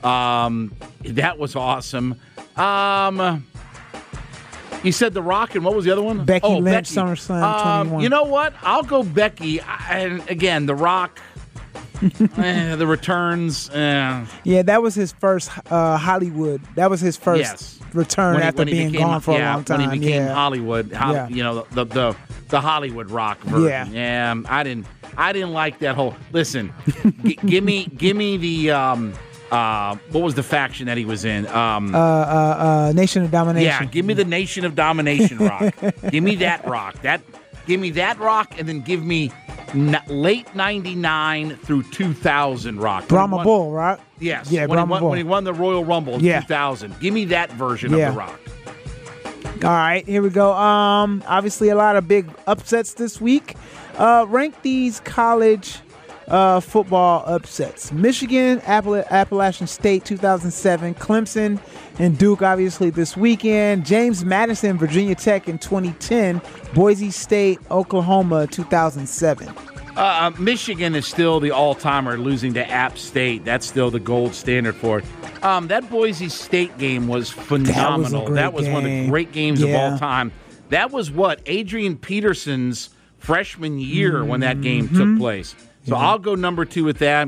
that was awesome. You said The Rock, and what was the other one? Becky Lynch, SummerSlam 21. You know what? I'll go Becky. And again, The Rock, the returns. Yeah, that was his first Hollywood. That was his first return after being gone for a long time. When he became Hollywood, the Hollywood Rock version. Yeah, I didn't like that whole. Listen, give me the what was the faction that he was in? Nation of Domination. Yeah, give me the Nation of Domination Rock. Give me that Rock. Give me that Rock, and then give me late 99 through 2000 Rock. Brahma Bull, right? Yes. Yeah, Brahma Bull. When he won the Royal Rumble in 2000. Give me that version of The Rock. All right, here we go. Obviously, a lot of big upsets this week. Rank these college football upsets. Michigan, Appalachian State 2007, Clemson and Duke obviously this weekend, James Madison, Virginia Tech in 2010, Boise State, Oklahoma 2007. Michigan is still the all-timer, losing to App State. That's still the gold standard for it. That Boise State game was phenomenal. That was one of the great games of all time. That was Adrian Peterson's freshman year when that game took place. So I'll go number 2 with that.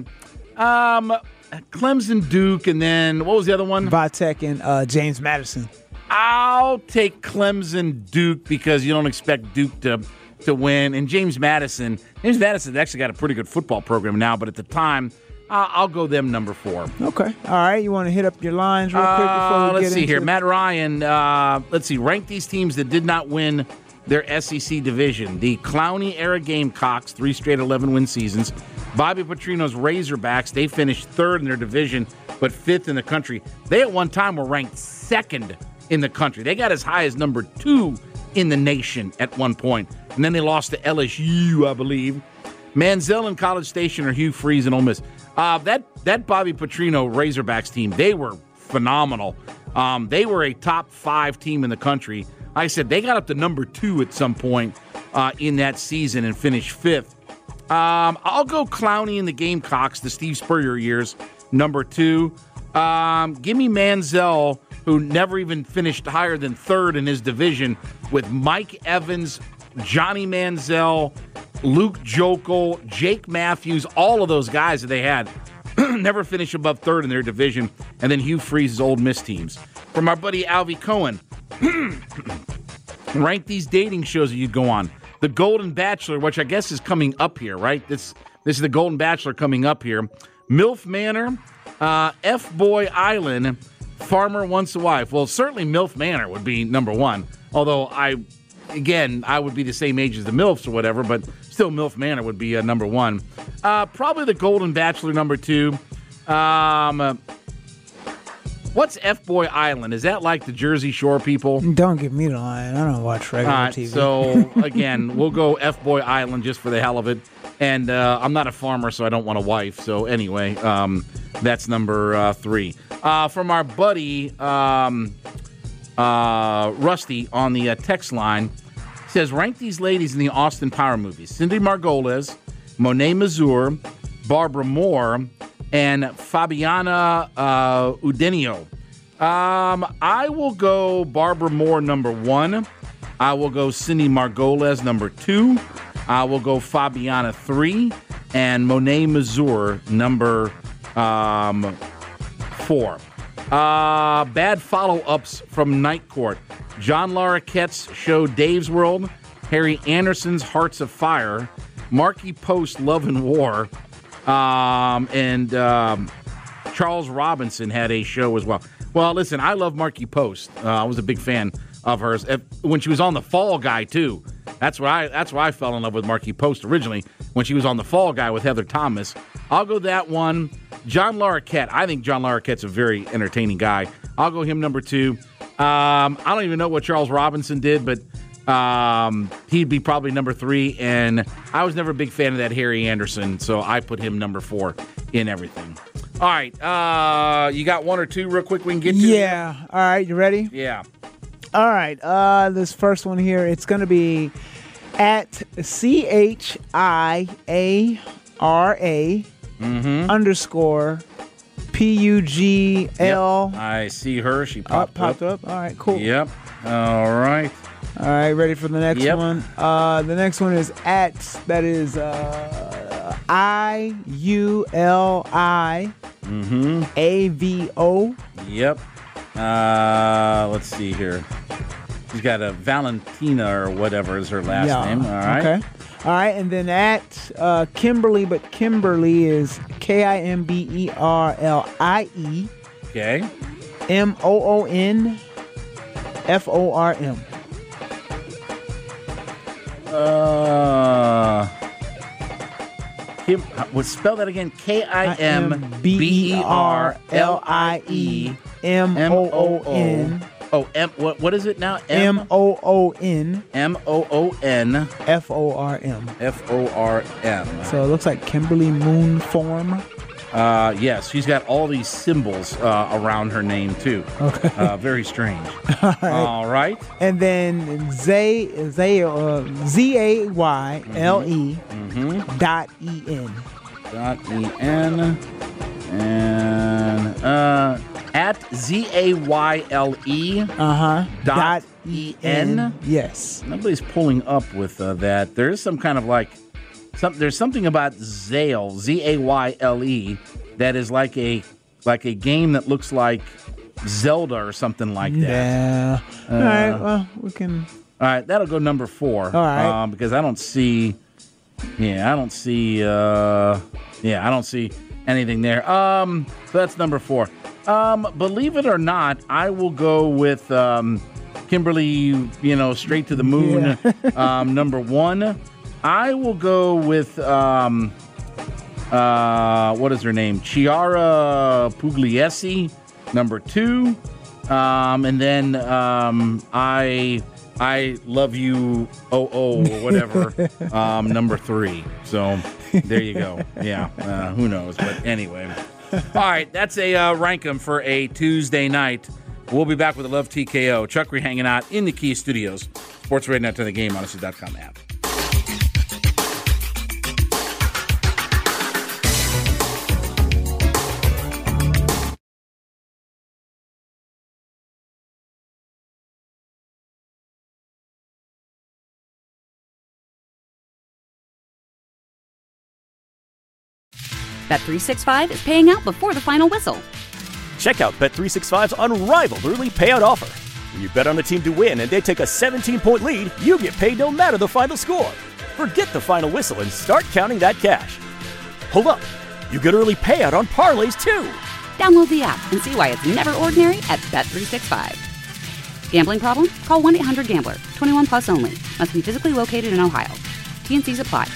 Clemson, Duke, and then what was the other one? Vitek and James Madison. I'll take Clemson, Duke, because you don't expect Duke to win. And James Madison's actually got a pretty good football program now, but at the time, I'll go them number 4. Okay. All right. You want to hit up your lines real quick before we let's see here. Matt Ryan, rank these teams that did not win their SEC division. The Clowney-era Gamecocks, 3 straight 11-win seasons. Bobby Petrino's Razorbacks, they finished 3rd in their division, but 5th in the country. They at one time were ranked 2nd in the country. They got as high as number 2 in the nation at one point. And then they lost to LSU, I believe. Manziel and College Station or Hugh Freeze and Ole Miss. That Bobby Petrino Razorbacks team, they were phenomenal. They were a top 5 team in the country. Like I said, they got up to number 2 at some point in that season and finished 5th. I'll go Clowney and the Gamecocks, the Steve Spurrier years, number 2. Give me Manziel, who never even finished higher than 3rd in his division, with Mike Evans, Johnny Manziel, Luke Jokel, Jake Matthews, all of those guys that they had never finished above 3rd in their division, and then Hugh Freeze's Ole Miss teams. From our buddy Alvy Cohen, rank these dating shows that you'd go on. The Golden Bachelor, which I guess is coming up here, right? This is the Golden Bachelor coming up here. MILF Manor, F-Boy Island, Farmer Wants a Wife. Well, certainly MILF Manor would be number 1, although I would be the same age as the MILFs or whatever, but still MILF Manor would be number 1. Probably the Golden Bachelor number 2. What's F-Boy Island? Is that like the Jersey Shore people? Don't give me the line. I don't watch regular TV. So, again, we'll go F-Boy Island just for the hell of it. And I'm not a farmer, so I don't want a wife. So, anyway, that's number 3. From our buddy Rusty on the text line, he says, rank these ladies in the Austin Power movies. Cindy Margolis, Monet Mazur, Barbara Moore, and Fabiana Udenio. I will go Barbara Moore number 1. I will go Cindy Margolis number 2. I will go Fabiana 3. And Monet Mazur number 4. Bad follow-ups from Night Court. John Larroquette's show Dave's World. Harry Anderson's Hearts of Fire. Marky Post Love and War. And Charles Robinson had a show as well. Well, listen, I love Marky Post. I was a big fan of hers when she was on The Fall Guy too. That's why I fell in love with Marky Post originally, when she was on The Fall Guy with Heather Thomas. I'll go that one. John Larroquette. I think John Larroquette's a very entertaining guy. I'll go him number 2. I don't even know what Charles Robinson did, but he'd be probably number 3, and I was never a big fan of that Harry Anderson, so I put him number 4 in everything. All right, you got 1 or 2 real quick we can get to? Yeah. All right, you ready? Yeah. All right, this first one here, it's going to be at CHIARA _ PUGL. Yep. I see her. She popped up. All right, cool. Yep. All right. All right, ready for the next one? The next one is at, that is IULI AVO. Yep. Let's see here. She's got a Valentina or whatever is her last name. All right. Okay. All right, and then at Kimberly, but Kimberly is KIMBERLIE. Okay. MOONFORM. Kim, spell that again. KIMBERLIEMOON. Oh, what is it now? MOON. MOON. FORM. FORM. So it looks like Kimberly Moon Form. Yes, she's got all these symbols around her name, too. Okay. Very strange. All right. And then ZAYLE dot EN. .EN. And at ZAYLE dot EN. Yes. Nobody's pulling up with that. There is some kind of there's something about Zale, ZAYLE, that is like a game that looks like Zelda or something like that. Yeah. All right. Well, we can. All right, that'll go number 4. All right. Because I don't see. I don't see anything there. So that's number 4. Believe it or not, I will go with Kimberly. Straight to the moon. Yeah. Number 1. I will go with what is her name? Chiara Pugliese, number 2. And then I love you or whatever, number 3. So there you go. Yeah, who knows? But anyway. All right, that's a rank 'em for a Tuesday night. We'll be back with a Love TKO. Chuckery hanging out in the Key Studios. Sports Radio Net to the Game, Odyssey.com app. Bet365 is paying out before the final whistle. Check out Bet365's unrivaled early payout offer. When you bet on a team to win and they take a 17-point lead, you get paid no matter the final score. Forget the final whistle and start counting that cash. Hold up. You get early payout on parlays, too. Download the app and see why it's never ordinary at Bet365. Gambling problem? Call 1-800-GAMBLER. 21 plus only. Must be physically located in Ohio. T&Cs apply.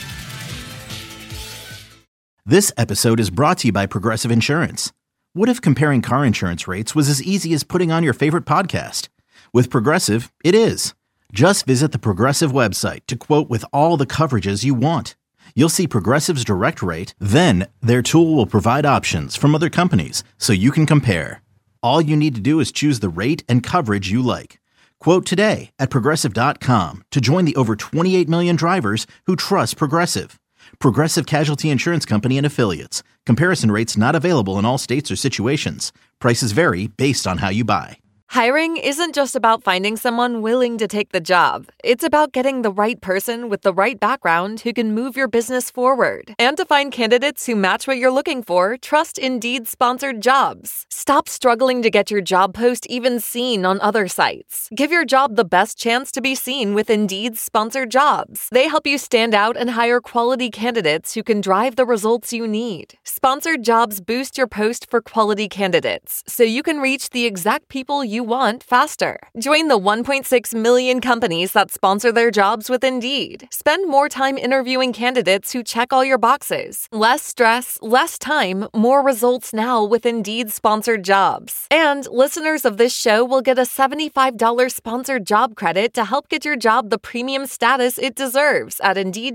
This episode is brought to you by Progressive Insurance. What if comparing car insurance rates was as easy as putting on your favorite podcast? With Progressive, it is. Just visit the Progressive website to quote with all the coverages you want. You'll see Progressive's direct rate, then their tool will provide options from other companies so you can compare. All you need to do is choose the rate and coverage you like. Quote today at Progressive.com to join the over 28 million drivers who trust Progressive. Progressive Casualty Insurance Company and Affiliates. Comparison rates not available in all states or situations. Prices vary based on how you buy. Hiring isn't just about finding someone willing to take the job. It's about getting the right person with the right background who can move your business forward. And to find candidates who match what you're looking for, trust Indeed-sponsored jobs. Stop struggling to get your job post even seen on other sites. Give your job the best chance to be seen with Indeed-sponsored jobs. They help you stand out and hire quality candidates who can drive the results you need. Sponsored jobs boost your post for quality candidates, so you can reach the exact people you want faster. Join the 1.6 million companies that sponsor their jobs with Indeed. Spend more time interviewing candidates who check all your boxes. Less stress, less time, more results now with Indeed-sponsored jobs. And listeners of this show will get a $75 sponsored job credit to help get your job the premium status it deserves at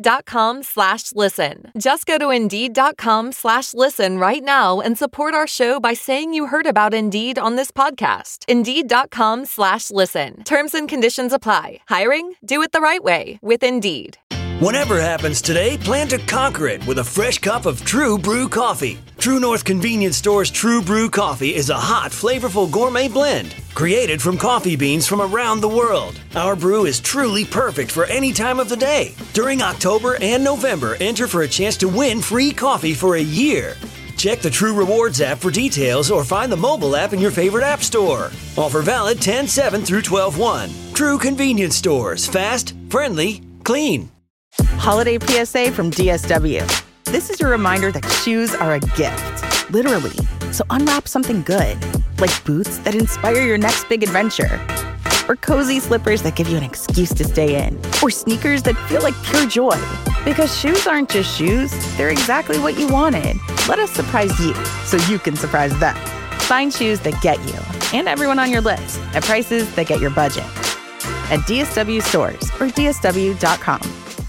Indeed.com/listen. Just go to Indeed.com/listen right now and support our show by saying you heard about Indeed on this podcast. Indeed.com/listen. Terms and conditions apply. Hiring? Do it the right way with Indeed. Whatever happens today, plan to conquer it with a fresh cup of True Brew coffee. True North Convenience Store's True Brew coffee is a hot, flavorful gourmet blend created from coffee beans from around the world. Our brew is truly perfect for any time of the day. During October and November, enter for a chance to win free coffee for a year. Check the True Rewards app for details or find the mobile app in your favorite app store. Offer valid 10/7 through 12/1. True Convenience Stores. Fast, friendly, clean. Holiday PSA from DSW. This is your reminder that shoes are a gift, literally. So unwrap something good, like boots that inspire your next big adventure. or cozy slippers that give you an excuse to stay in, or sneakers that feel like pure joy. Because shoes aren't just shoes, they're exactly what you wanted. Let us surprise you so you can surprise them. Find shoes that get you and everyone on your list at prices that get your budget. At DSW stores or DSW.com.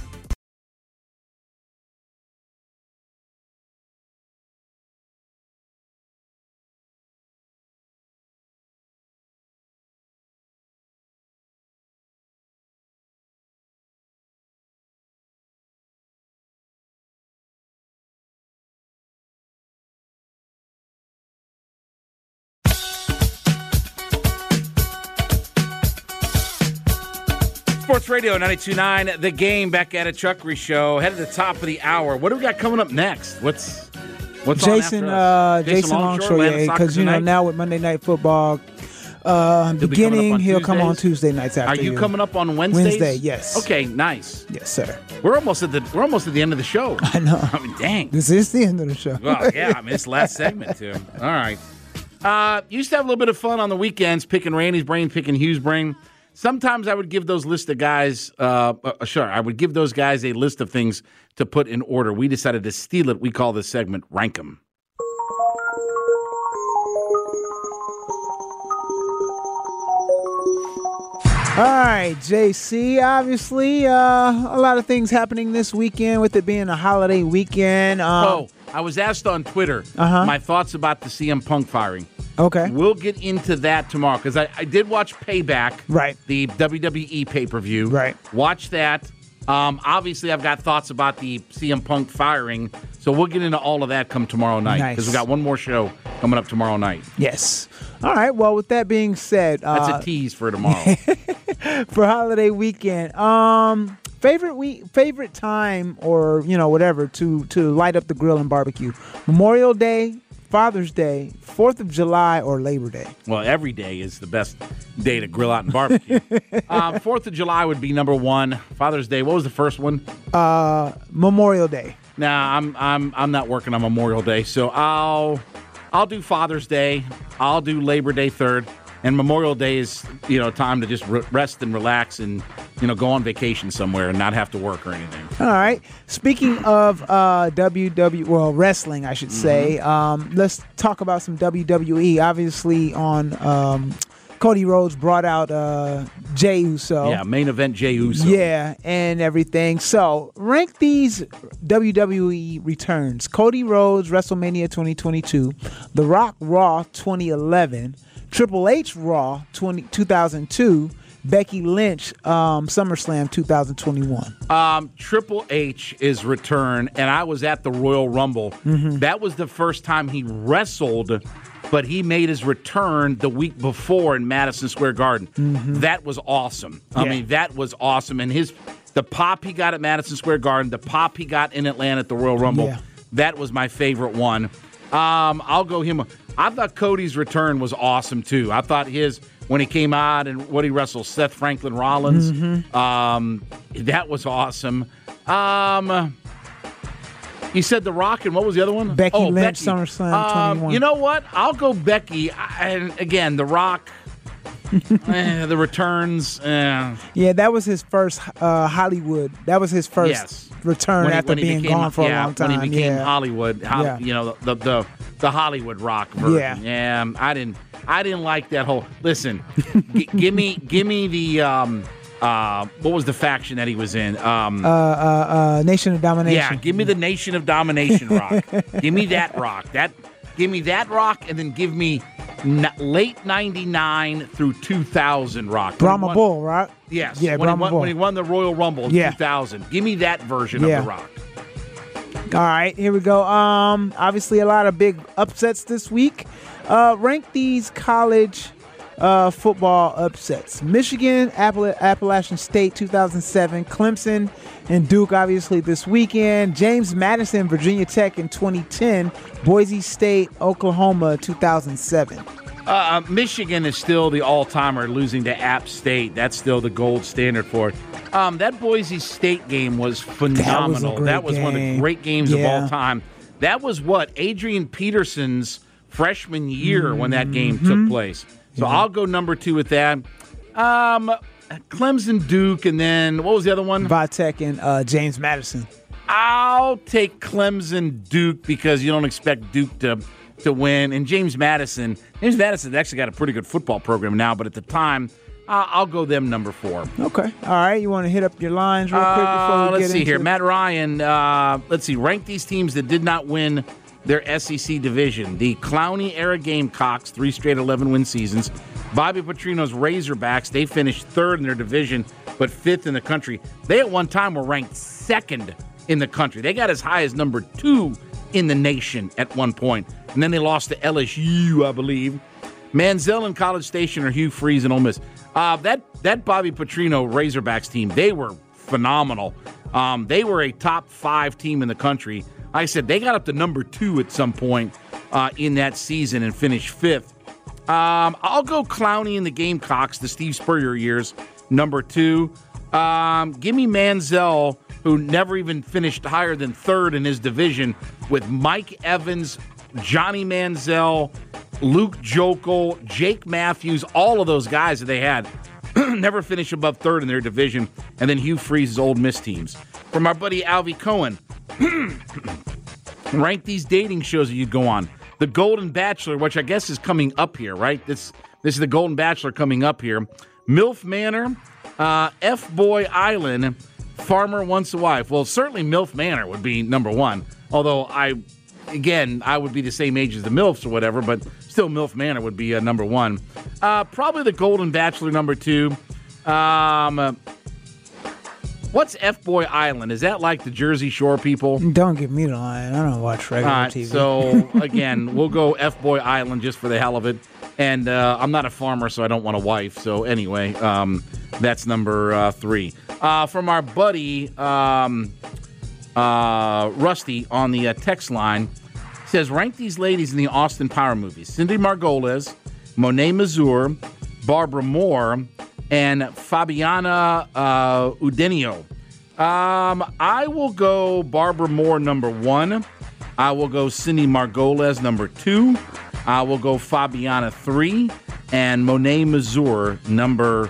Sports Radio 92.9, The Game, back at a Chuckery Show. Head to the top of the hour. What do we got coming up next? What's Jason on after us? Jason Longshore, because now with Monday Night Football beginning, he'll come on Tuesday nights after. Are you coming up on Wednesdays? Wednesday, yes. Okay, nice. Yes, sir. We're almost at the end of the show. I know. I mean, dang. This is the end of the show. Well, yeah, I mean, it's the last segment too. All right. Used to have a little bit of fun on the weekends, picking Randy's brain, picking Hugh's brain. Sometimes I would give those list of guys, I would give those guys a list of things to put in order. We decided to steal it. We call this segment Rank 'em. All right, JC, obviously a lot of things happening this weekend with it being a holiday weekend. I was asked on Twitter my thoughts about the CM Punk firing. Okay. We'll get into that tomorrow because I did watch Payback, right? The WWE pay-per-view. Right. Watch that. Obviously, I've got thoughts about the CM Punk firing, so we'll get into all of that come tomorrow night because we got one more show coming up tomorrow night. Yes. All right. Well, with that being said, that's a tease for tomorrow. For holiday weekend, favorite time or whatever to light up the grill and barbecue. Memorial Day, Father's Day, 4th of July, or Labor Day? Well, every day is the best day to grill out and barbecue. 4th of July would be number one. Father's Day, what was the first one? Memorial Day. Nah, I'm not working on Memorial Day, so I'll do Father's Day. I'll do Labor Day 3rd. And Memorial Day is, time to just rest and relax and, go on vacation somewhere and not have to work or anything. All right. Speaking of wrestling, I should say, let's talk about some WWE. Obviously, on Cody Rhodes brought out Jey Uso. Yeah, main event Jey Uso. Yeah, and everything. So, rank these WWE returns. Cody Rhodes, WrestleMania 2022. The Rock, Raw 2011. Triple H, Raw 2002. Becky Lynch, SummerSlam 2021. Triple H is return, and I was at the Royal Rumble. That was the first time he wrestled, but he made his return the week before in Madison Square Garden. That was awesome. I mean, that was awesome. And the pop he got at Madison Square Garden, the pop he got in Atlanta at the Royal Rumble, that was my favorite one. I'll go him. I thought Cody's return was awesome, too. I thought when he came out and what he wrestled, Seth Franklin Rollins, that was awesome. You said The Rock, and what was the other one? Becky Lynch, SummerSlam 21. You know what? I'll go Becky. And again, The Rock, the returns. Yeah, that was his first Hollywood. That was his first return after being gone for a long time. When he became Hollywood, the Hollywood Rock version. Yeah, I didn't like that whole. Listen, give me the what was the faction that he was in? Nation of Domination. Yeah, give me the Nation of Domination Rock. Give me that Rock. Give me that Rock, and then give me late '99 through 2000 Rock. Brahma Bull, right? Yes. Yeah, when he won the Royal Rumble in 2000. Give me that version of The Rock. All right, here we go. Obviously, a lot of big upsets this week. Rank these college football upsets. Michigan, Appalachian State 2007, Clemson and Duke obviously this weekend, James Madison, Virginia Tech in 2010, Boise State, Oklahoma 2007. Michigan is still the all-timer, losing to App State. That's still the gold standard for it. That Boise State game was phenomenal. That was one of the great games of all time. That was Adrian Peterson's freshman year when that game took place. So I'll go number 2 with that. Clemson, Duke, and then what was the other one? Vitek and James Madison. I'll take Clemson, Duke, because you don't expect Duke to win. And James Madison's actually got a pretty good football program now, but at the time, I'll go them number 4. Okay. All right. You want to hit up your lines real quick before we get into it? Let's see here. Matt Ryan, rank these teams that did not win their SEC division. The Clowney-era Gamecocks, 3 straight 11-win seasons. Bobby Petrino's Razorbacks, they finished 3rd in their division, but 5th in the country. They at one time were ranked 2nd in the country. They got as high as number 2 in the nation at one point. And then they lost to LSU, I believe. Manziel and College Station or Hugh Freeze and Ole Miss. That Bobby Petrino Razorbacks team, they were phenomenal. They were a top 5 team in the country. Like I said, they got up to number 2 at some point in that season and finished 5th. I'll go Clowney and the Gamecocks, the Steve Spurrier years, number 2. Give me Manziel, who never even finished higher than 3rd in his division, with Mike Evans, Johnny Manziel, Luke Jokel, Jake Matthews, all of those guys that they had never finished above 3rd in their division, and then Hugh Freeze's Ole Miss teams. From our buddy Alvy Cohen, rank these dating shows that you'd go on. The Golden Bachelor, which I guess is coming up here, right? This is the Golden Bachelor coming up here. MILF Manor, F-Boy Island, Farmer Wants a Wife. Well, certainly MILF Manor would be number 1, although I would be the same age as the MILFs or whatever, but still MILF Manor would be number 1. Probably the Golden Bachelor number 2. What's F-Boy Island? Is that like the Jersey Shore people? Don't give me the line. I don't watch regular TV. So, again, we'll go F-Boy Island just for the hell of it. And I'm not a farmer, so I don't want a wife. So, anyway, that's number 3. From our buddy Rusty on the text line, says, rank these ladies in the Austin Power movies. Cindy Margolis, Monet Mazur, Barbara Moore, and Fabiana Udenio. I will go Barbara Moore number 1. I will go Cindy Margolis number 2. I will go Fabiana 3. And Monet Mazur number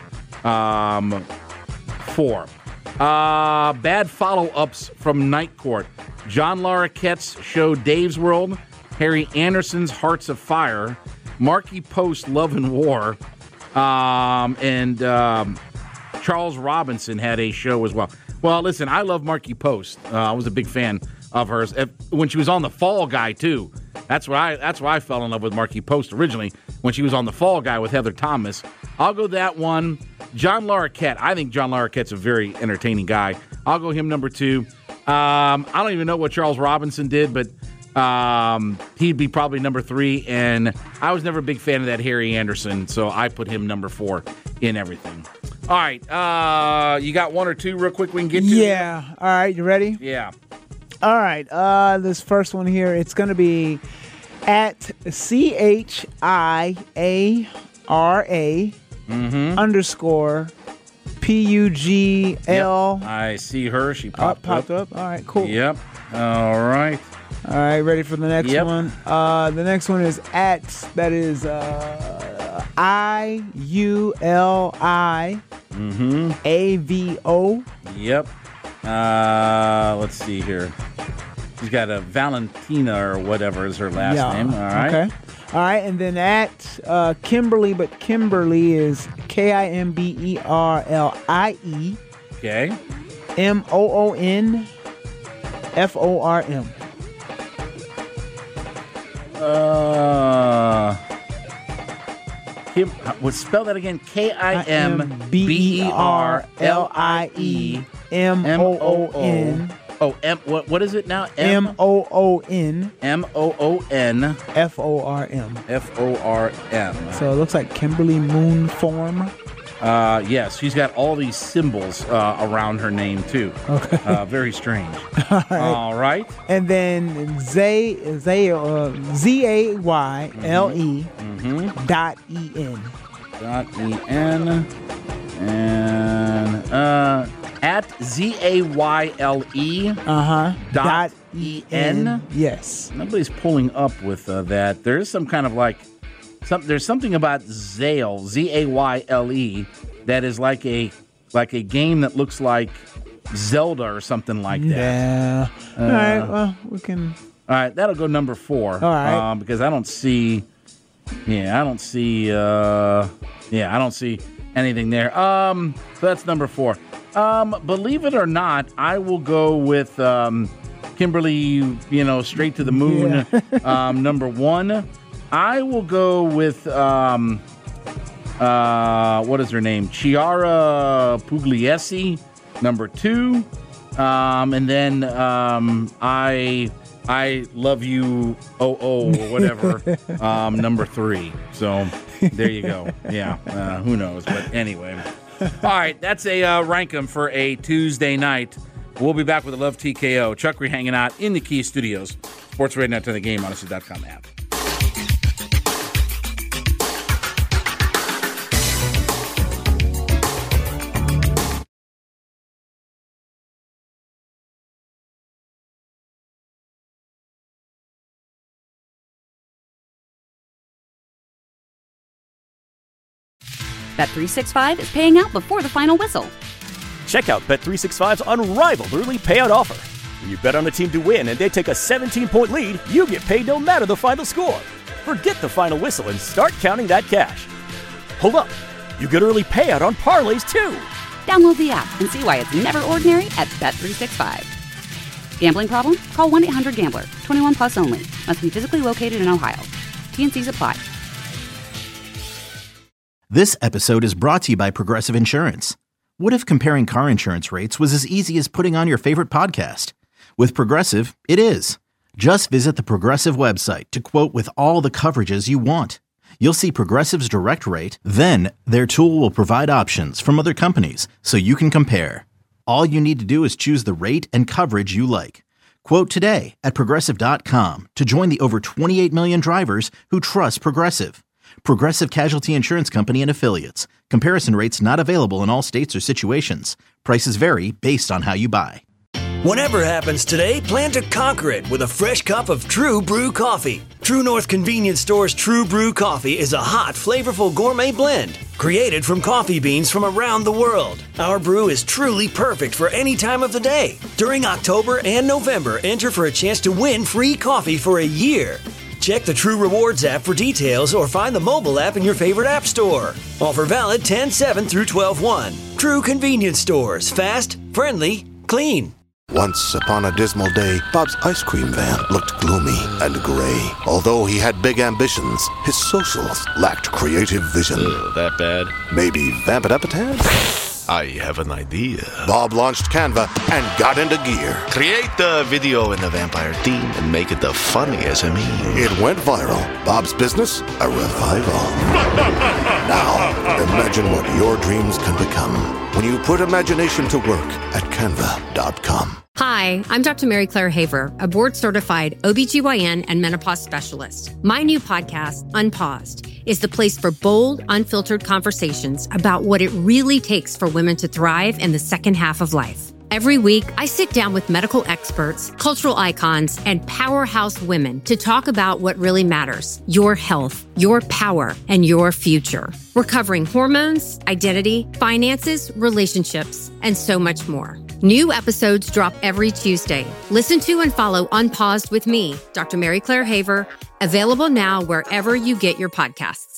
4. Bad follow-ups from Night Court. John Larroquette's show Dave's World. Harry Anderson's Hearts of Fire. Marky Post Love and War. And Charles Robinson had a show as well. Well, listen, I love Marky Post. I was a big fan of hers. When she was on The Fall Guy, too. That's why I fell in love with Marky Post originally, when she was on The Fall Guy with Heather Thomas. I'll go that one. John Larroquette. I think John Larroquette's a very entertaining guy. I'll go him number 2. I don't even know what Charles Robinson did, but he'd be probably number 3. And I was never a big fan of that Harry Anderson, so I put him number 4 in everything. All right. You got 1 or 2 real quick we can get to? Yeah. All right. You ready? Yeah. All right. This first one here, it's going to be at CHIARA _ PUGL. Yep. I see her. She popped up. All right, cool. Yep. All right. All right, ready for the next one? The next one is at, that is IULI AVO. Yep. Let's see here. She's got a Valentina or whatever is her last name. All right. Okay. All right, and then at Kimberly, but Kimberly is KIMBERLIE. Okay. MOONFORM. Spell that again. KIMBERLIEMOON. Oh, what is it now? MOON. MOON. FORM. FORM. So it looks like Kimberly Moon Form. Yes, she's got all these symbols around her name too. Okay. Very strange. All right. And then ZAYLE .EN. .EN. And at ZAYLE .EN. Yes. Nobody's pulling up with that. There is some kind of like there's something about Zayle, Zayle, that is like a game that looks like Zelda or something like that. Yeah. All right. Well, we can. All right, that'll go number 4. All right. Because I don't see anything there. So that's number 4. Believe it or not, I will go with Kimberly, straight to the moon. Yeah. Number 1. I will go with what is her name? Chiara Pugliese, number 2. And then I love you, or whatever, number 3. So there you go. Yeah, who knows? But anyway. All right, that's a rank 'em for a Tuesday night. We'll be back with a Love TKO. Chuckery hanging out in the Key Studios. Sports Radio Net to the Game, Odyssey.com app. Bet365 is paying out before the final whistle. Check out Bet365's unrivaled early payout offer. When you bet on a team to win and they take a 17-point lead, you get paid no matter the final score. Forget the final whistle and start counting that cash. Hold up. You get early payout on parlays, too. Download the app and see why it's never ordinary at Bet365. Gambling problem? Call 1-800-GAMBLER. 21 plus only. Must be physically located in Ohio. T&Cs apply. This episode is brought to you by Progressive Insurance. What if comparing car insurance rates was as easy as putting on your favorite podcast? With Progressive, it is. Just visit the Progressive website to quote with all the coverages you want. You'll see Progressive's direct rate, then their tool will provide options from other companies so you can compare. All you need to do is choose the rate and coverage you like. Quote today at Progressive.com to join the over 28 million drivers who trust Progressive. Progressive Casualty Insurance Company and Affiliates. Comparison rates not available in all states or situations. Prices vary based on how you buy. Whatever happens today, plan to conquer it with a fresh cup of True Brew coffee. True North Convenience Store's True Brew coffee is a hot, flavorful gourmet blend created from coffee beans from around the world. Our brew is truly perfect for any time of the day. During October and November, enter for a chance to win free coffee for a year. Check the True Rewards app for details or find the mobile app in your favorite app store. Offer valid 10/7 through 12/1. True Convenience Stores. Fast, friendly, clean. Once upon a dismal day, Bob's ice cream van looked gloomy and gray. Although he had big ambitions, his socials lacked creative vision. That bad? Maybe vamp it up a tad? I have an idea. Bob launched Canva and got into gear. Create the video in the vampire theme and make it the funniest SME. It went viral. Bob's business, a revival. Now, imagine what your dreams can become when you put imagination to work at Canva.com. Hi, I'm Dr. Mary Claire Haver, a board-certified OBGYN and menopause specialist. My new podcast, Unpaused, is the place for bold, unfiltered conversations about what it really takes for women to thrive in the second half of life. Every week, I sit down with medical experts, cultural icons, and powerhouse women to talk about what really matters: your health, your power, and your future. We're covering hormones, identity, finances, relationships, and so much more. New episodes drop every Tuesday. Listen to and follow Unpaused with me, Dr. Mary Claire Haver, available now wherever you get your podcasts.